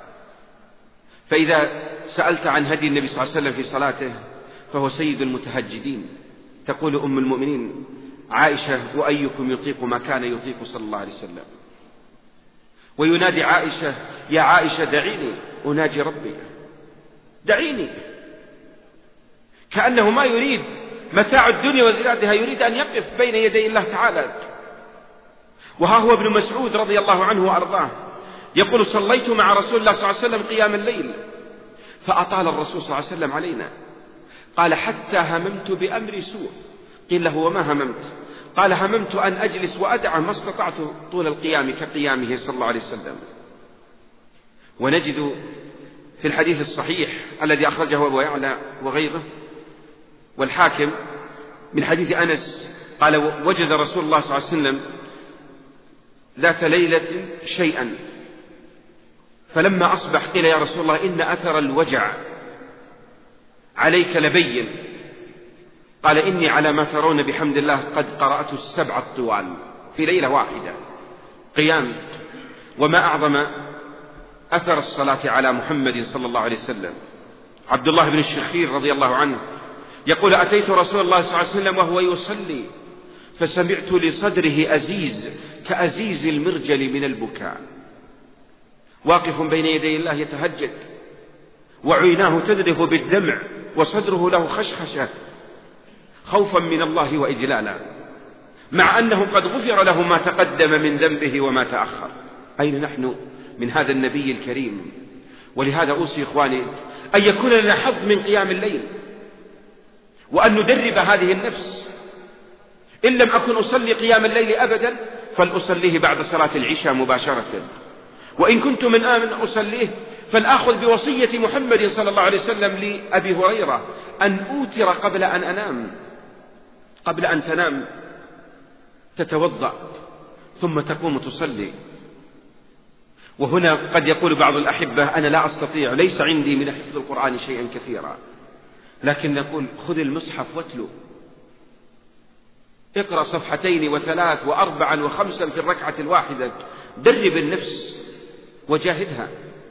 فإذا سألت عن هدي النبي صلى الله عليه وسلم في صلاته فهو سيد المتهجدين. تقول أم المؤمنين عائشة: وأيكم يطيق ما كان يطيق صلى الله عليه وسلم؟ وينادي عائشة: يا عائشة دعيني أناجي ربي، دعيني. كأنه ما يريد متاع الدنيا وزيادها، يريد أن يقف بين يدي الله تعالى. وها هو ابن مسعود رضي الله عنه وأرضاه يقول: صليت مع رسول الله صلى الله عليه وسلم قيام الليل فأطال الرسول صلى الله عليه وسلم علينا. قال: حتى هممت بأمر سوء. قيل له: وما هممت؟ قال: هممت أن أجلس وأدعى، ما استطعت طول القيام كقيامه صلى الله عليه وسلم. ونجد في الحديث الصحيح الذي أخرجه أبو يعلى وغيره والحاكم من حديث أنس قال: وجد رسول الله صلى الله عليه وسلم ذات ليلة شيئا، فلما أصبح قيل: يا رسول الله إن أثر الوجع عليك لبين. قال: إني على ما ترون بحمد الله قد قرأت 7 طوال في ليلة واحدة قيام. وما أعظم أثر الصلاة على محمد صلى الله عليه وسلم. عبد الله بن الشخير رضي الله عنه يقول: أتيت رسول الله صلى الله عليه وسلم وهو يصلي فسمعت لصدره أزيز كأزيز المرجل من البكاء، واقف بين يدي الله يتهجد وعيناه تذرف بالدمع وصدره له خشخشة خوفا من الله وإجلالا، مع أنه قد غفر له ما تقدم من ذنبه وما تأخر. أين نحن من هذا النبي الكريم؟ ولهذا أوصي إخواني أن يكون لنا حظ من قيام الليل، وأن ندرب هذه النفس. إن لم أكن أصلي قيام الليل أبدا فلأصليه بعد صلاة العشاء مباشرة، وإن كنت من آمن أصليه فلأخذ بوصية محمد صلى الله عليه وسلم لأبي هريرة أن أوتر قبل أن أنام. قبل أن تنام تتوضأ ثم تقوم تصلي. وهنا قد يقول بعض الأحبة: أنا لا أستطيع، ليس عندي من حفظ القرآن شيئا كثيرا، لكن نقول: خذ المصحف واتلو، اقرأ 2 و3 و4 و5 في الركعة الواحدة، درب النفس وجاهدها.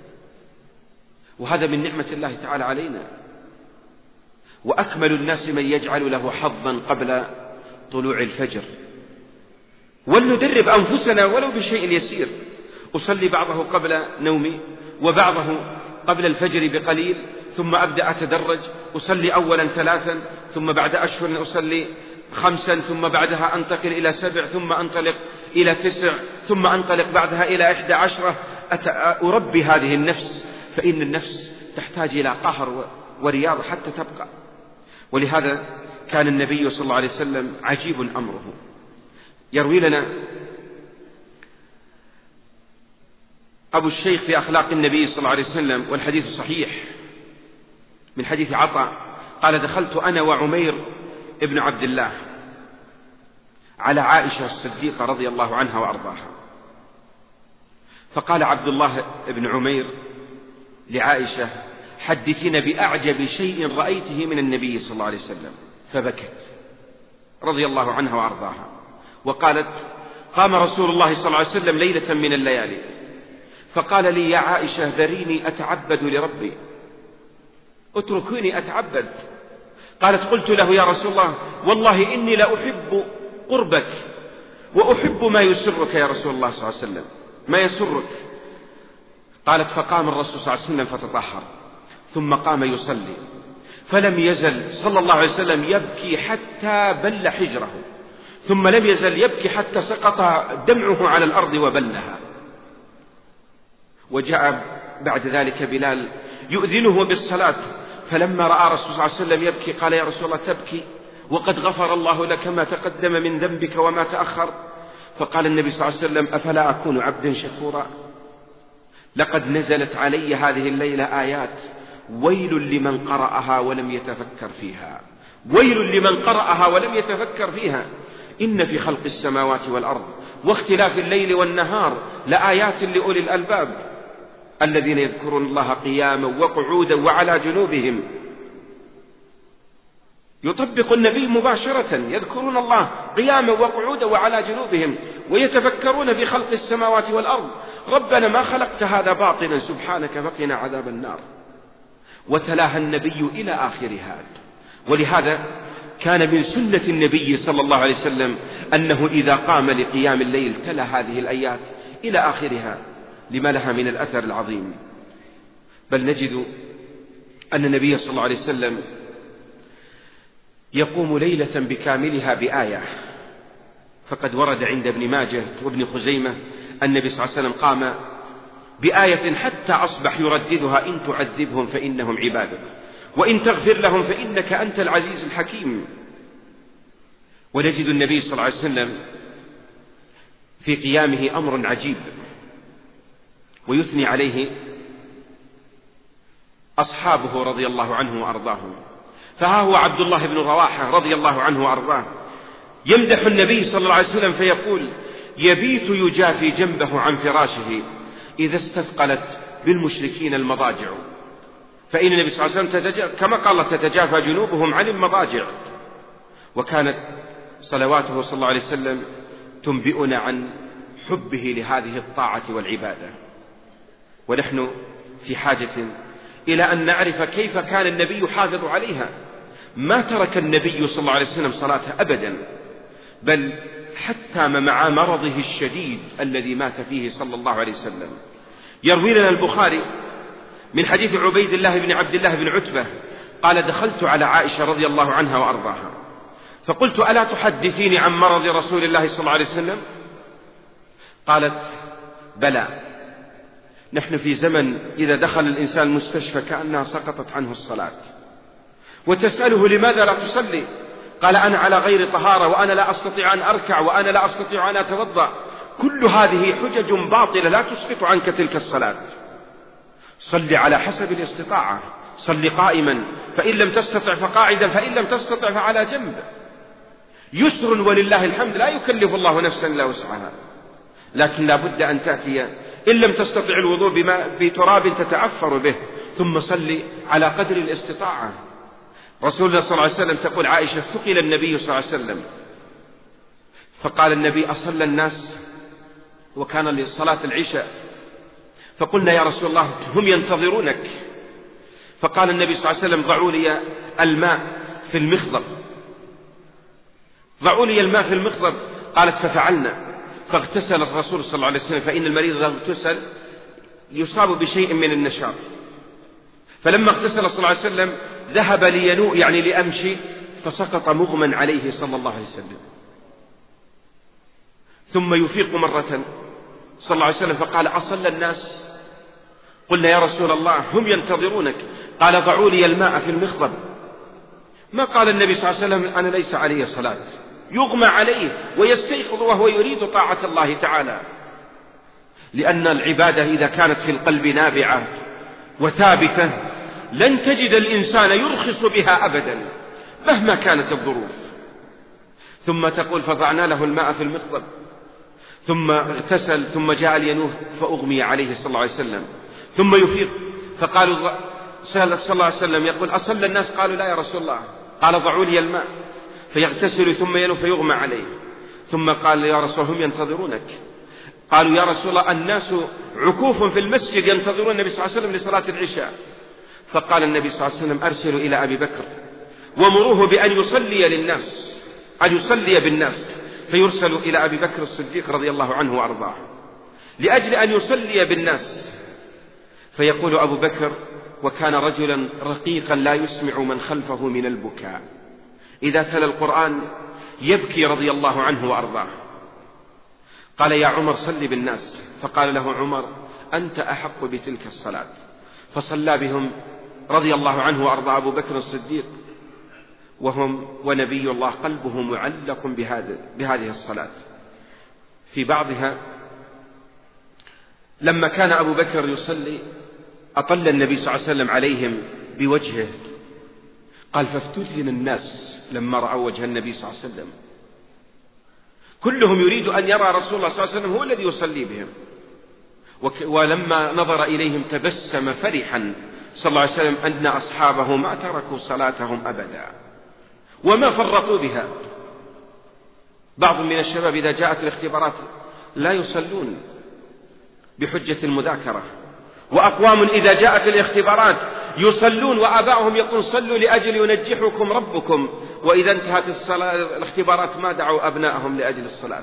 وهذا من نعمة الله تعالى علينا. وأكمل الناس من يجعل له حظا قبل طلوع الفجر. ولندرب أنفسنا ولو بشيء يسير. أصلي بعضه قبل نومي وبعضه قبل الفجر بقليل، ثم أبدأ أتدرج. أصلي أولا 3 ثم بعد أشهر أصلي 5 ثم بعدها أنتقل إلى 7 ثم أنطلق إلى 9 ثم أنطلق بعدها إلى 11. أربي هذه النفس، فإن النفس تحتاج إلى قهر ورياض حتى تبقى. ولهذا كان النبي صلى الله عليه وسلم عجيب أمره. يروي لنا أبو الشيخ في أخلاق النبي صلى الله عليه وسلم، والحديث صحيح من حديث عطاء قال: دخلت أنا وعمير ابن عبد الله على عائشة الصديقة رضي الله عنها وأرضاها، فقال عبد الله ابن عمير لعائشة: حدثنا بأعجب شيء رأيته من النبي صلى الله عليه وسلم. فبكت رضي الله عنها وأرضاها وقالت: قام رسول الله صلى الله عليه وسلم ليلة من الليالي فقال لي: يا عائشة ذريني أتعبد لربي، اتركوني أتعبد. قالت: قلت له: يا رسول الله والله إني لأحب قربك وأحب ما يسرك يا رسول الله صلى الله عليه وسلم، ما يسرك. قالت: فقام الرسول صلى الله عليه وسلم فتطهر ثم قام يصلي، فلم يزل صلى الله عليه وسلم يبكي حتى بل حجره، ثم لم يزل يبكي حتى سقط دمعه على الأرض وبلها. وجاء بعد ذلك بلال يؤذنه بالصلاة، فلما رأى رسول الله صلى الله عليه وسلم يبكي قال: يا رسول الله تبكي وقد غفر الله لك ما تقدم من ذنبك وما تأخر؟ فقال النبي صلى الله عليه وسلم: أفلا أكون عبدا شكورا؟ لقد نزلت علي هذه الليلة آيات ويل لمن قرأها ولم يتفكر فيها، ويل لمن قرأها ولم يتفكر فيها. إن في خلق السماوات والأرض واختلاف الليل والنهار لآيات لأولي الألباب الذين يذكرون الله قياما وقعودا وعلى جنوبهم. يطبق النبي مباشرة، يذكرون الله قياما وقعودا وعلى جنوبهم ويتفكرون في خلق السماوات والأرض. ربنا ما خلقت هذا باطلا سبحانك فقنا عذاب النار. وتلاها النبي إلى آخرها. ولهذا كان من سنة النبي صلى الله عليه وسلم أنه إذا قام لقيام الليل تلا هذه الآيات إلى آخرها لما لها من الأثر العظيم. بل نجد أن النبي صلى الله عليه وسلم يقوم ليلة بكاملها بآية، فقد ورد عند ابن ماجه وابن خزيمة النبي صلى الله عليه وسلم قام بآية حتى أصبح يرددها: إن تعذبهم فإنهم عبادك وإن تغفر لهم فإنك أنت العزيز الحكيم. ونجد النبي صلى الله عليه وسلم في قيامه أمر عجيب ويثني عليه أصحابه رضي الله عنه وأرضاهم. فها هو عبد الله بن رواحة رضي الله عنه وأرضاه يمدح النبي صلى الله عليه وسلم فيقول: يبيت يجافي جنبه عن فراشه إذا استثقلت بالمشركين المضاجع. فإن النبي صلى الله عليه وسلم كما قال تتجافى جنوبهم عن المضاجع. وكانت صلواته صلى الله عليه وسلم تنبئنا عن حبه لهذه الطاعة والعبادة، ونحن في حاجة إلى أن نعرف كيف كان النبي يحافظ عليها. ما ترك النبي صلى الله عليه وسلم صلاته أبدا، بل حتى مع مرضه الشديد الذي مات فيه صلى الله عليه وسلم. يروي لنا البخاري من حديث عبيد الله بن عبد الله بن عتبة قال: دخلت على عائشة رضي الله عنها وأرضاها فقلت: ألا تحدثيني عن مرض رسول الله صلى الله عليه وسلم؟ قالت: بلى، نحن في زمن إذا دخل الإنسان المستشفى كأنها سقطت عنه الصلاة. وتسأله: لماذا لا تصلي؟ قال: أنا على غير طهارة، وأنا لا أستطيع أن أركع، وأنا لا أستطيع أن أتوضأ. كل هذه حجج باطلة لا تسقط عنك تلك الصلاة. صل على حسب الاستطاعة، صل قائما، فإن لم تستطع فقاعدا، فإن لم تستطع فعلى جنب. يسر ولله الحمد، لا يكلف الله نفسا إلا وسعها، لكن لا بد أن تأتي إن لم تستطع الوضوء بتراب تتعفر به، ثم صل على قدر الاستطاعة. رسول الله صلى الله عليه وسلم تقول عائشة: ثقل النبي صلى الله عليه وسلم، فقال النبي: أصلى الناس؟ وكان لصلاة العشاء، فقلنا: يا رسول الله هم ينتظرونك. فقال النبي صلى الله عليه وسلم: ضعوا لي الماء في المخضب، ضعوا لي الماء في المخضب. قالت: ففعلنا، فاغتسل الرسول صلى الله عليه وسلم، فإن المريض إذا اغتسل يصاب بشيء من النشاط. فلما اغتسل صلى الله عليه وسلم ذهب لينوء، يعني لأمشي، فسقط مغمى عليه صلى الله عليه وسلم، ثم يفيق مرة صلى الله عليه وسلم فقال: أصلى الناس؟ قلنا: يا رسول الله هم ينتظرونك. قال: ضعوا لي الماء في المخضب. ما قال النبي صلى الله عليه وسلم: أنا ليس علي صلاة، يغمى عليه ويستيقظ وهو يريد طاعة الله تعالى. لأن العبادة إذا كانت في القلب نابعة وثابتة لن تجد الإنسان يرخص بها أبدا مهما كانت الظروف. ثم تقول: فضعنا له الماء في المخضب، ثم اغتسل، ثم جاء لينوه فأغمي عليه صلى الله عليه وسلم، ثم يفيق. فقالوا: صلى الله عليه وسلم يقول: أصلى الناس؟ قالوا: لا يا رسول الله. قال: ضعوا لي الماء. فيغتسل ثم ينوم فيغمى عليه. ثم قال: يا رسول الله هم ينتظرونك. قالوا: يا رسول الله الناس عكوف في المسجد ينتظرون النبي صلى الله عليه وسلم لصلاة العشاء. فقال النبي صلى الله عليه وسلم: أرسلوا إلى أبي بكر ومروه بأن يصلي للناس، أن يصلي بالناس. فيرسل إلى أبي بكر الصديق رضي الله عنه وأرضاه لأجل أن يصلي بالناس. فيقول أبو بكر، وكان رجلا رقيقا لا يسمع من خلفه من البكاء، إذا تلا القرآن يبكي رضي الله عنه وأرضاه. قال: يا عمر صل بالناس. فقال له عمر: أنت أحق بتلك الصلاة. فصلى بهم رضي الله عنه وأرضى أبو بكر الصديق، ونبي الله قلبه معلق بهذه الصلاة. في بعضها لما كان أبو بكر يصلي أطل النبي صلى الله عليه وسلم عليهم بوجهه. قال: فافتتن الناس لما رأوا وجه النبي صلى الله عليه وسلم، كلهم يريد أن يرى رسول الله صلى الله عليه وسلم هو الذي يصلي بهم. ولما نظر إليهم تبسم فرحا صلى الله عليه وسلم أن أصحابه ما تركوا صلاتهم أبدا وما فرطوا بها. بعض من الشباب إذا جاءت الاختبارات لا يصلون بحجة المذاكرة، وأقوام إذا جاءت الاختبارات يصلون وآباؤهم يقول: صلوا لأجل ينجحكم ربكم، وإذا انتهت الاختبارات ما دعوا أبنائهم لأجل الصلاة.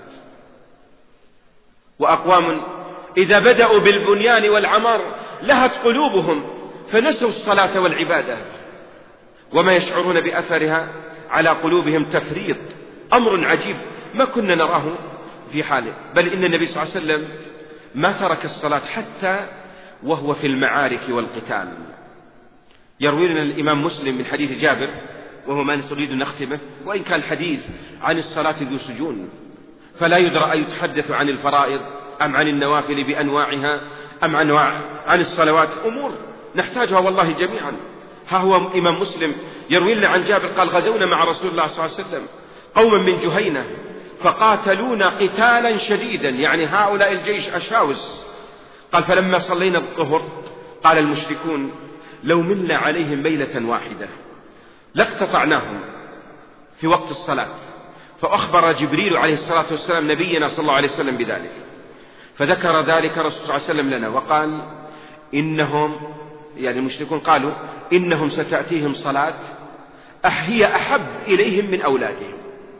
وأقوام إذا بدأوا بالبنيان والعمار لهت قلوبهم فنسوا الصلاة والعبادة، وما يشعرون بأثرها على قلوبهم تفريط، أمر عجيب ما كنا نراه في حاله. بل إن النبي صلى الله عليه وسلم ما ترك الصلاة حتى وهو في المعارك والقتال. يروي لنا الإمام مسلم من حديث جابر، وهو ما نريد نختمه، وإن كان الحديث عن الصلاة ذو سجون، فلا يدرى أيتحدث عن الفرائض أم عن النوافل بأنواعها أم عن الصلوات، أمور نحتاجها والله جميعا. ها هو إمام مسلم يروي لنا عن جابر قال: غزونا مع رسول الله صلى الله عليه وسلم قوما من جهينة فقاتلونا قتالا شديدا، يعني هؤلاء الجيش أشاوس. قال: فلما صلينا الظهر قال المشركون: لو ملنا عليهم ميلة واحدة لاقتطعناهم في وقت الصلاة. فأخبر جبريل عليه الصلاة والسلام نبينا صلى الله عليه وسلم بذلك، فذكر ذلك رسول صلى الله عليه وسلم لنا وقال: إنهم، يعني المشركون، قالوا: إنهم ستأتيهم صلاة هي أحب إليهم من أولادهم،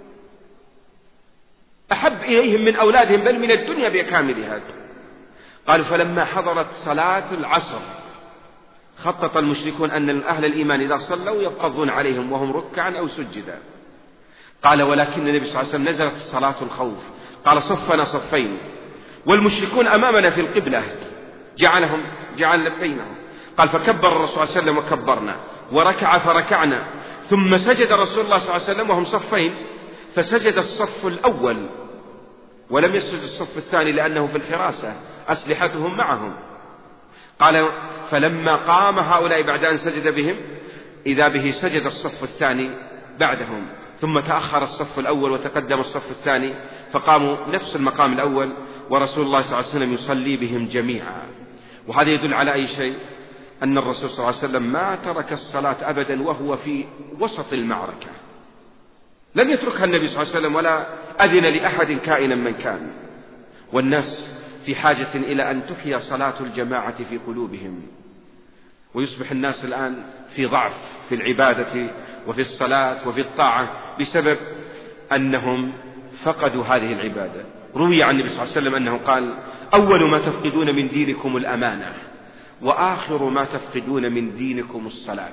أحب إليهم من أولادهم بل من الدنيا بكاملها. قالوا: فلما حضرت صلاة العصر خطط المشركون أن أهل الإيمان إذا صلوا يبقضون عليهم وهم ركعا أو سجدا. قال: ولكن النبي صلى الله عليه وسلم نزلت صلاة الخوف، قال: صفنا صفين والمشركون أمامنا في القبلة، جعل بينهم. قال: فكبر الرسول صلى الله عليه وسلم وكبرنا، وركع فركعنا، ثم سجد رسول الله صلى الله عليه وسلم وهم صفين، فسجد الصف الأول ولم يسجد الصف الثاني لأنه في الحراسة أسلحتهم معهم. قال: فلما قام هؤلاء بعد أن سجد بهم إذا به سجد الصف الثاني بعدهم، ثم تأخر الصف الأول وتقدم الصف الثاني، فقاموا نفس المقام الأول ورسول الله صلى الله عليه وسلم يصلي بهم جميعا. وهذا يدل على أي شيء؟ أن الرسول صلى الله عليه وسلم ما ترك الصلاة أبدا وهو في وسط المعركة، لم يتركها النبي صلى الله عليه وسلم ولا أذن لأحد كائنا من كان. والناس في حاجة إلى أن تحيا صلاة الجماعة في قلوبهم، ويصبح الناس الآن في ضعف في العبادة وفي الصلاة وفي الطاعة بسبب أنهم فقدوا هذه العبادة. روي عن النبي صلى الله عليه وسلم أنه قال: أول ما تفقدون من دينكم الأمانة، وآخر ما تفقدون من دينكم الصلاة.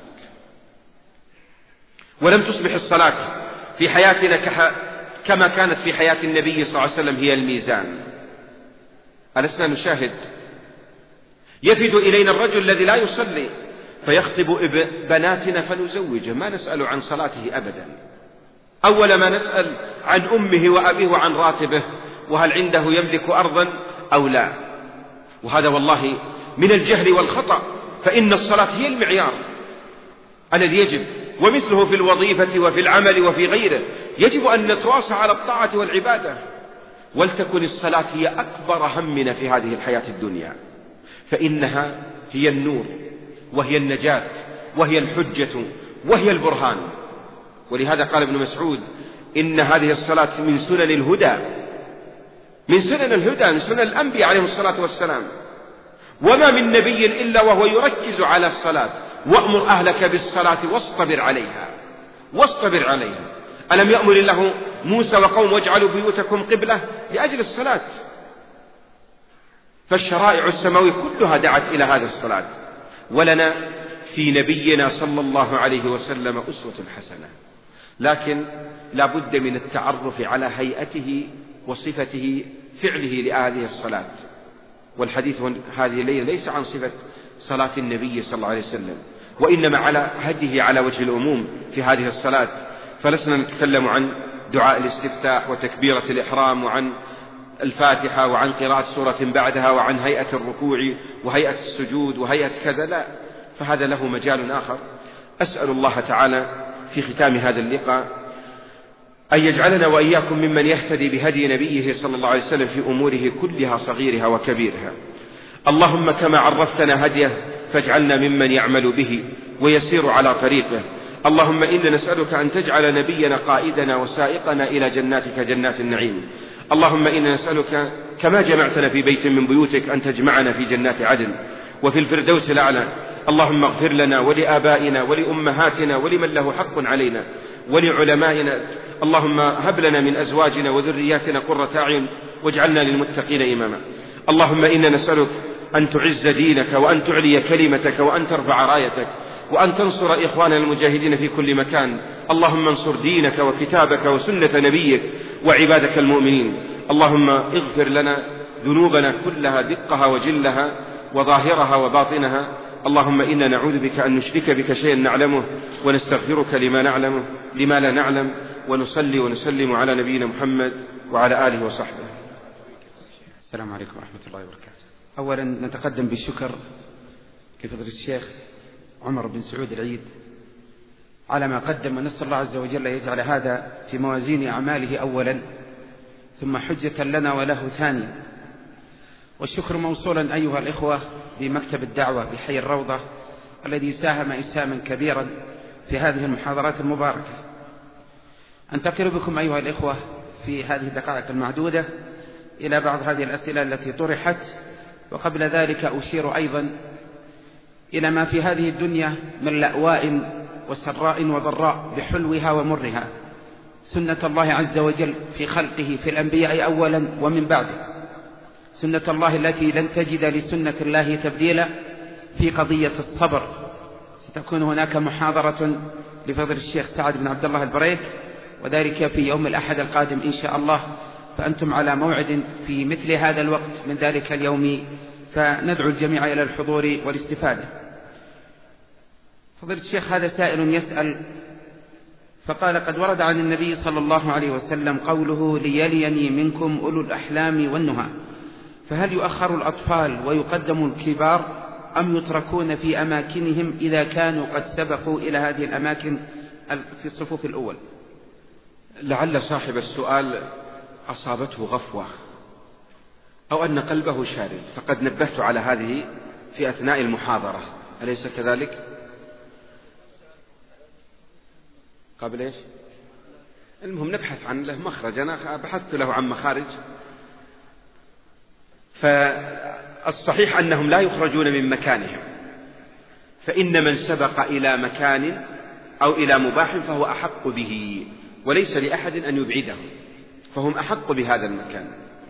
ولم تصبح الصلاة في حياتنا كما كانت في حياة النبي صلى الله عليه وسلم هي الميزان. ألسنا نشاهد يفد إلينا الرجل الذي لا يصلي فيخطب بناتنا فنزوجه، ما نسأل عن صلاته أبدا، أول ما نسأل عن أمه وأبيه وعن راتبه، وهل عنده يملك أرضا أو لا. وهذا والله من الجهل والخطأ، فإن الصلاة هي المعيار الذي يجب، ومثله في الوظيفة وفي العمل وفي غيره، يجب أن نتواصى على الطاعة والعبادة، ولتكن الصلاة هي أكبر همنا في هذه الحياة الدنيا، فإنها هي النور وهي النجاة وهي الحجة وهي البرهان. ولهذا قال ابن مسعود إن هذه الصلاة من سنن الهدى، من سنن الهدى، من سنن الأنبياء عليهم الصلاة والسلام. وما من نبي إلا وهو يركز على الصلاة. وأمر أهلك بالصلاة واصطبر عليها، واصطبر عليها. ألم يأمر الله موسى وقوم واجعلوا بيوتكم قبلة لأجل الصلاة؟ فالشرائع السماوية كلها دعت إلى هذه الصلاة. ولنا في نبينا صلى الله عليه وسلم أسوة حسنة، لكن لا بد من التعرف على هيئته وصفته فعله لهذه الصلاة. والحديث هذه الليلة ليس عن صفة صلاة النبي صلى الله عليه وسلم، وإنما على هديه على وجه العموم في هذه الصلاة. فلسنا نتكلم عن دعاء الاستفتاح وتكبيرة الإحرام وعن الفاتحة وعن قراءة سورة بعدها وعن هيئة الركوع وهيئة السجود وهيئة كذا، لا، فهذا له مجال آخر. أسأل الله تعالى في ختام هذا اللقاء أن يجعلنا وإياكم ممن يهتدي بهدي نبيه صلى الله عليه وسلم في أموره كلها صغيرها وكبيرها. اللهم كما عرفتنا هديه فاجعلنا ممن يعمل به ويسير على طريقه. اللهم إنا نسألك أن تجعل نبينا قائدنا وسائقنا إلى جناتك جنات النعيم. اللهم إنا نسألك كما جمعتنا في بيت من بيوتك أن تجمعنا في جنات عدن وفي الفردوس الأعلى. اللهم اغفر لنا ولآبائنا ولأمهاتنا ولمن له حق علينا ولعلمائنا. اللهم هب لنا من أزواجنا وذرياتنا قرة أعين واجعلنا للمتقين إماما. اللهم إنا نسألك أن تعز دينك وأن تعلي كلمتك وأن ترفع رايتك وأن تنصر إخواننا المجاهدين في كل مكان. اللهم انصر دينك وكتابك وسنة نبيك وعبادك المؤمنين. اللهم اغفر لنا ذنوبنا كلها دقها وجلها وظاهرها وباطنها. اللهم إنا نعوذ بك أن نشرك بك شيئا نعلمه ونستغفرك لما لا نعلم، ونصلي ونسلم على نبينا محمد وعلى آله وصحبه. السلام عليكم ورحمة الله وبركاته. أولا نتقدم بالشكر لفضيلة الشيخ عمر بن سعود العيد على ما قدم، ونسأل الله عز وجل يجعل هذا في موازين أعماله أولا ثم حجة لنا وله ثانيا. والشكر موصولا أيها الإخوة بمكتب الدعوة بحي الروضة الذي ساهم إسهاما كبيرا في هذه المحاضرات المباركة. أنتقل بكم أيها الإخوة في هذه الدقائق المعدودة إلى بعض هذه الأسئلة التي طرحت، وقبل ذلك أشير أيضا إلى ما في هذه الدنيا من لأواء وسراء وضراء بحلوها ومرها، سنة الله عز وجل في خلقه في الأنبياء أولا ومن بعده، سنة الله التي لن تجد لسنة الله تبديلا في قضية الصبر. ستكون هناك محاضرة لفضل الشيخ سعد بن عبد الله البريك، وذلك في يوم الأحد القادم إن شاء الله، فأنتم على موعد في مثل هذا الوقت من ذلك اليوم، فندعو الجميع إلى الحضور والاستفادة. فضل الشيخ هذا سائل يسأل فقال: قد ورد عن النبي صلى الله عليه وسلم قوله: ليليني منكم أولو الأحلام والنهى، فهل يؤخر الأطفال ويقدم الكبار أم يتركون في أماكنهم إذا كانوا قد سبقوا إلى هذه الأماكن في الصفوف الأول؟ لعل صاحب السؤال أصابته غفوة أو أن قلبه شارد، فقد نبهت على هذه في أثناء المحاضرة، أليس كذلك؟ قبل إيش؟ المهم نبحث عن له مخرج، أنا بحثت له عن مخارج. فالصحيح أنهم لا يخرجون من مكانهم، فإن من سبق إلى مكان أو إلى مباح فهو أحق به، وليس لأحد أن يبعده، فهم أحق بهذا المكان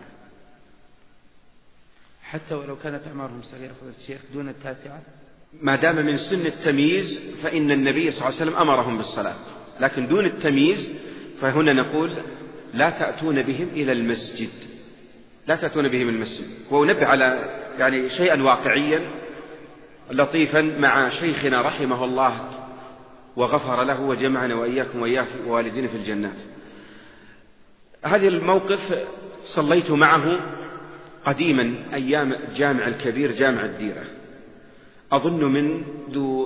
حتى ولو كانت أعمارهم صغيرة فضيلة الشيخ دون التاسعة. ما دام من سن التمييز فإن النبي صلى الله عليه وسلم أمرهم بالصلاة، لكن دون التمييز فهنا نقول لا تأتون بهم إلى المسجد، لا تأتون بهم المسجد. وأنبه على يعني شيئا واقعيا لطيفا مع شيخنا رحمه الله وغفر له وجمعنا وإياكم وإياه ووالدين في الجنات. هذا الموقف صليت معه قديما أيام الجامع الكبير جامع الديرة، أظن منذ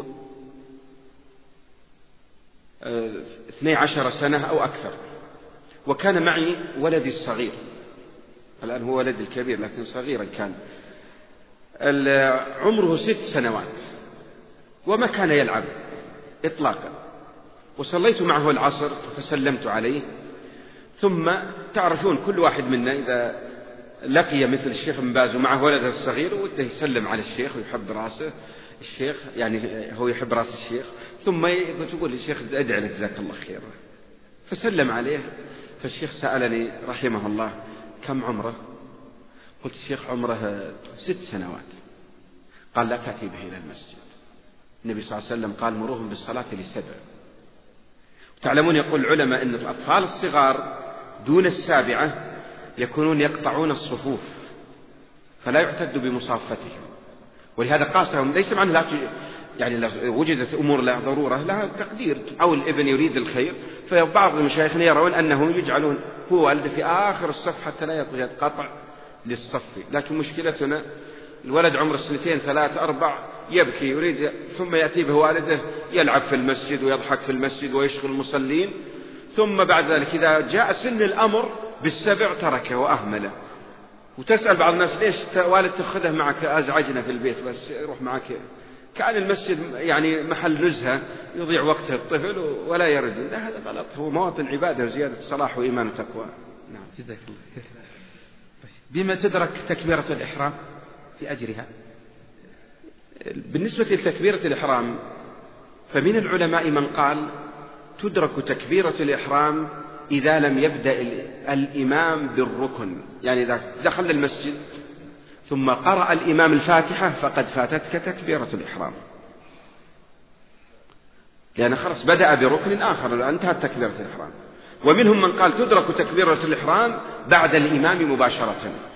12 سنة أو أكثر، وكان معي ولدي الصغير، الآن هو ولدي الكبير لكن صغيرا كان، عمره 6 سنوات، وما كان يلعب إطلاقا. وصليت معه العصر فسلمت عليه. ثم تعرفون كل واحد منا إذا لقي مثل الشيخ بن باز ومعه ولده الصغير وده يسلم على الشيخ ويحب راسه الشيخ، يعني هو يحب راس الشيخ، ثم تقول للشيخ ادعي لك جزاك الله خير. فسلم عليه. فالشيخ سألني رحمه الله كم عمره؟ قلت الشيخ عمره 6 سنوات. قال لا تأتي به إلى المسجد. النبي صلى الله عليه وسلم قال مروهم بالصلاة ل7. تعلمون يقول العلماء أن الأطفال الصغار دون 7 يكونون يقطعون الصفوف فلا يعتد بمصافتهم، ولهذا قاسهم ليس معنى لا يعني لو وجدت أمور لا ضرورة لها تقدير أو الابن يريد الخير، فبعض المشايخ يرون أنهم يجعلون هو والده في آخر الصف حتى لا يقطع للصف. لكن مشكلتنا الولد عمره 2 3 4 يبكي يريد، ثم يأتي به والده يلعب في المسجد ويضحك في المسجد ويشغل المصلين، ثم بعد ذلك إذا جاء سن الأمر بال7 تركه وأهمله. وتسأل بعض الناس ليش والد تأخذه معك؟ أزعجنا في البيت بس يروح معك. كان المسجد يعني محل نزهة يضيع وقته الطفل ولا يرد. لا هذا غلط، هو مواطن عبادة وزيادة صلاح وإيمان وتقوى. نعم. جزاك الله خير. بما تدرك تكبيرة الإحرام في أجرها؟ بالنسبة لتكبيرة الإحرام فمن العلماء من قال تدرك تكبيرة الإحرام إذا لم يبدأ الإمام بالركن، يعني إذا دخل المسجد ثم قرأ الإمام الفاتحة فقد فاتتك تكبيرة الإحرام، لأن خلاص بدأ بركن آخر انتهت تكبيرة الإحرام. ومنهم من قال تدرك تكبيرة الإحرام بعد الإمام مباشرة،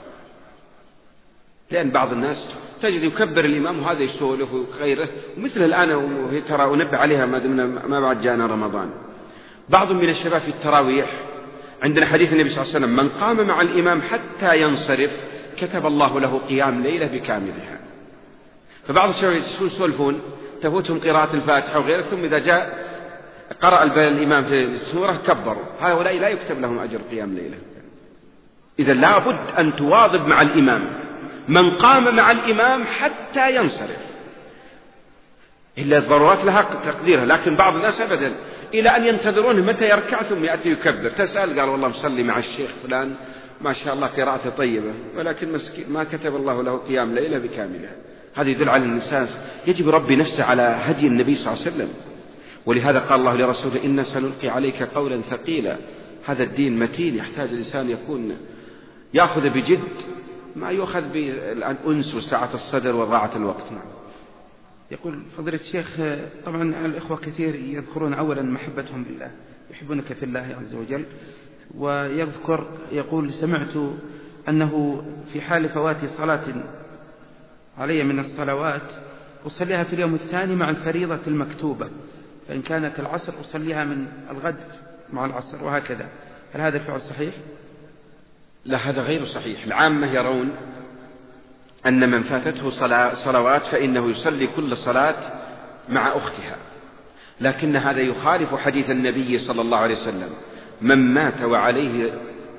لأن بعض الناس تجد يكبر الإمام وهذا يسولف وغيره، ومثل الآن وهي ترى ونبه عليها ما بعد جاءنا رمضان. بعض من الشباب في التراويح عندنا حديث النبي صلى الله عليه وسلم من قام مع الإمام حتى ينصرف كتب الله له قيام ليلة بكاملها. فبعض الشباب يسولفون تفوتهم قراءة الفاتحة وغيره، ثم إذا جاء قرأ الإمام في السورة كبروا. هؤلاء لا يكتب لهم أجر قيام ليلة. إذا لابد أن تواظب مع الإمام، من قام مع الإمام حتى ينصرف، إلا الضرورات لها تقديرها. لكن بعض الناس أبدا إلى أن ينتظرونه متى يركع ثم يأتي يكبر. تسأل قال والله مصلي مع الشيخ فلان ما شاء الله قراءته طيبة، ولكن مسكين ما كتب الله له قيام ليلة بكاملها. هذا يدل على الإنسان يجب ربي نفسه على هدي النبي صلى الله عليه وسلم. ولهذا قال الله لرسوله إنا سنلقي عليك قولا ثقيلا. هذا الدين متين، يحتاج الإنسان يكون يأخذ بجد، ما يؤخذ بالأنس وسعة الصدر وضاعة الوقت. نعم. يقول فضيلة الشيخ طبعا الإخوة كثير يذكرون أولا محبتهم بالله، يحبونك في الله عز وجل، ويذكر يقول سمعت أنه في حال فوات صلاة علي من الصلوات أصليها في اليوم الثاني مع الفريضة المكتوبة، فإن كانت العصر أصليها من الغد مع العصر وهكذا. هل هذا الفعل صحيح؟ لا هذا غير صحيح. العامة يرون أن من فاتته صلوات فإنه يصلي كل صلاة مع أختها، لكن هذا يخالف حديث النبي صلى الله عليه وسلم من مات وعليه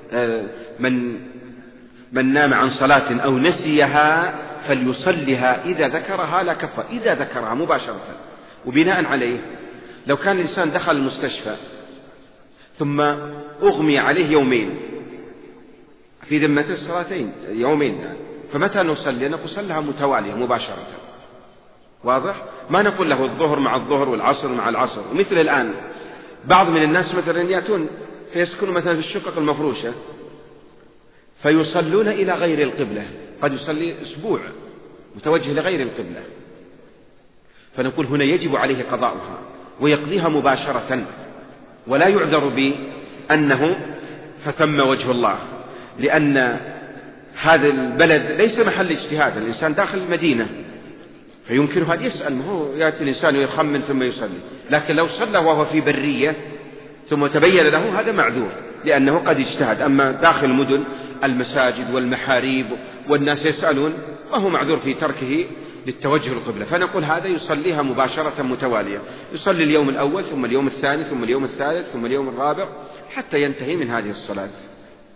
من نام عن صلاة أو نسيها فليصلها إذا ذكرها لا كفر، إذا ذكرها مباشرة. وبناء عليه لو كان الإنسان دخل المستشفى ثم أغمي عليه يومين في ذمة الصلاتين يومين، فمتى نصلي؟ نقول صلها متوالية مباشرة. واضح؟ ما نقول له الظهر مع الظهر والعصر مع العصر. ومثل الآن بعض من الناس مثلا يأتون فيسكنوا مثلا في الشقق المفروشة فيصلون إلى غير القبلة، قد يصلي أسبوع متوجه لغير القبلة، فنقول هنا يجب عليه قضاؤها ويقضيها مباشرة، ولا يعذر بأنه فثم وجه الله، لأن هذا البلد ليس محل اجتهاد. الإنسان داخل المدينة فيمكنه أن يسأل، ما هو يأتي الإنسان ويخمن ثم يصلي. لكن لو صلى وهو في برية ثم تبين له هذا معذور لأنه قد اجتهد. أما داخل المدن المساجد والمحاريب والناس يسألون ما هو معذور في تركه للتوجه القبلة. فنقول هذا يصليها مباشرة متوالية، يصلي اليوم الأول ثم اليوم الثاني ثم اليوم الثالث ثم اليوم الرابع حتى ينتهي من هذه الصلاة.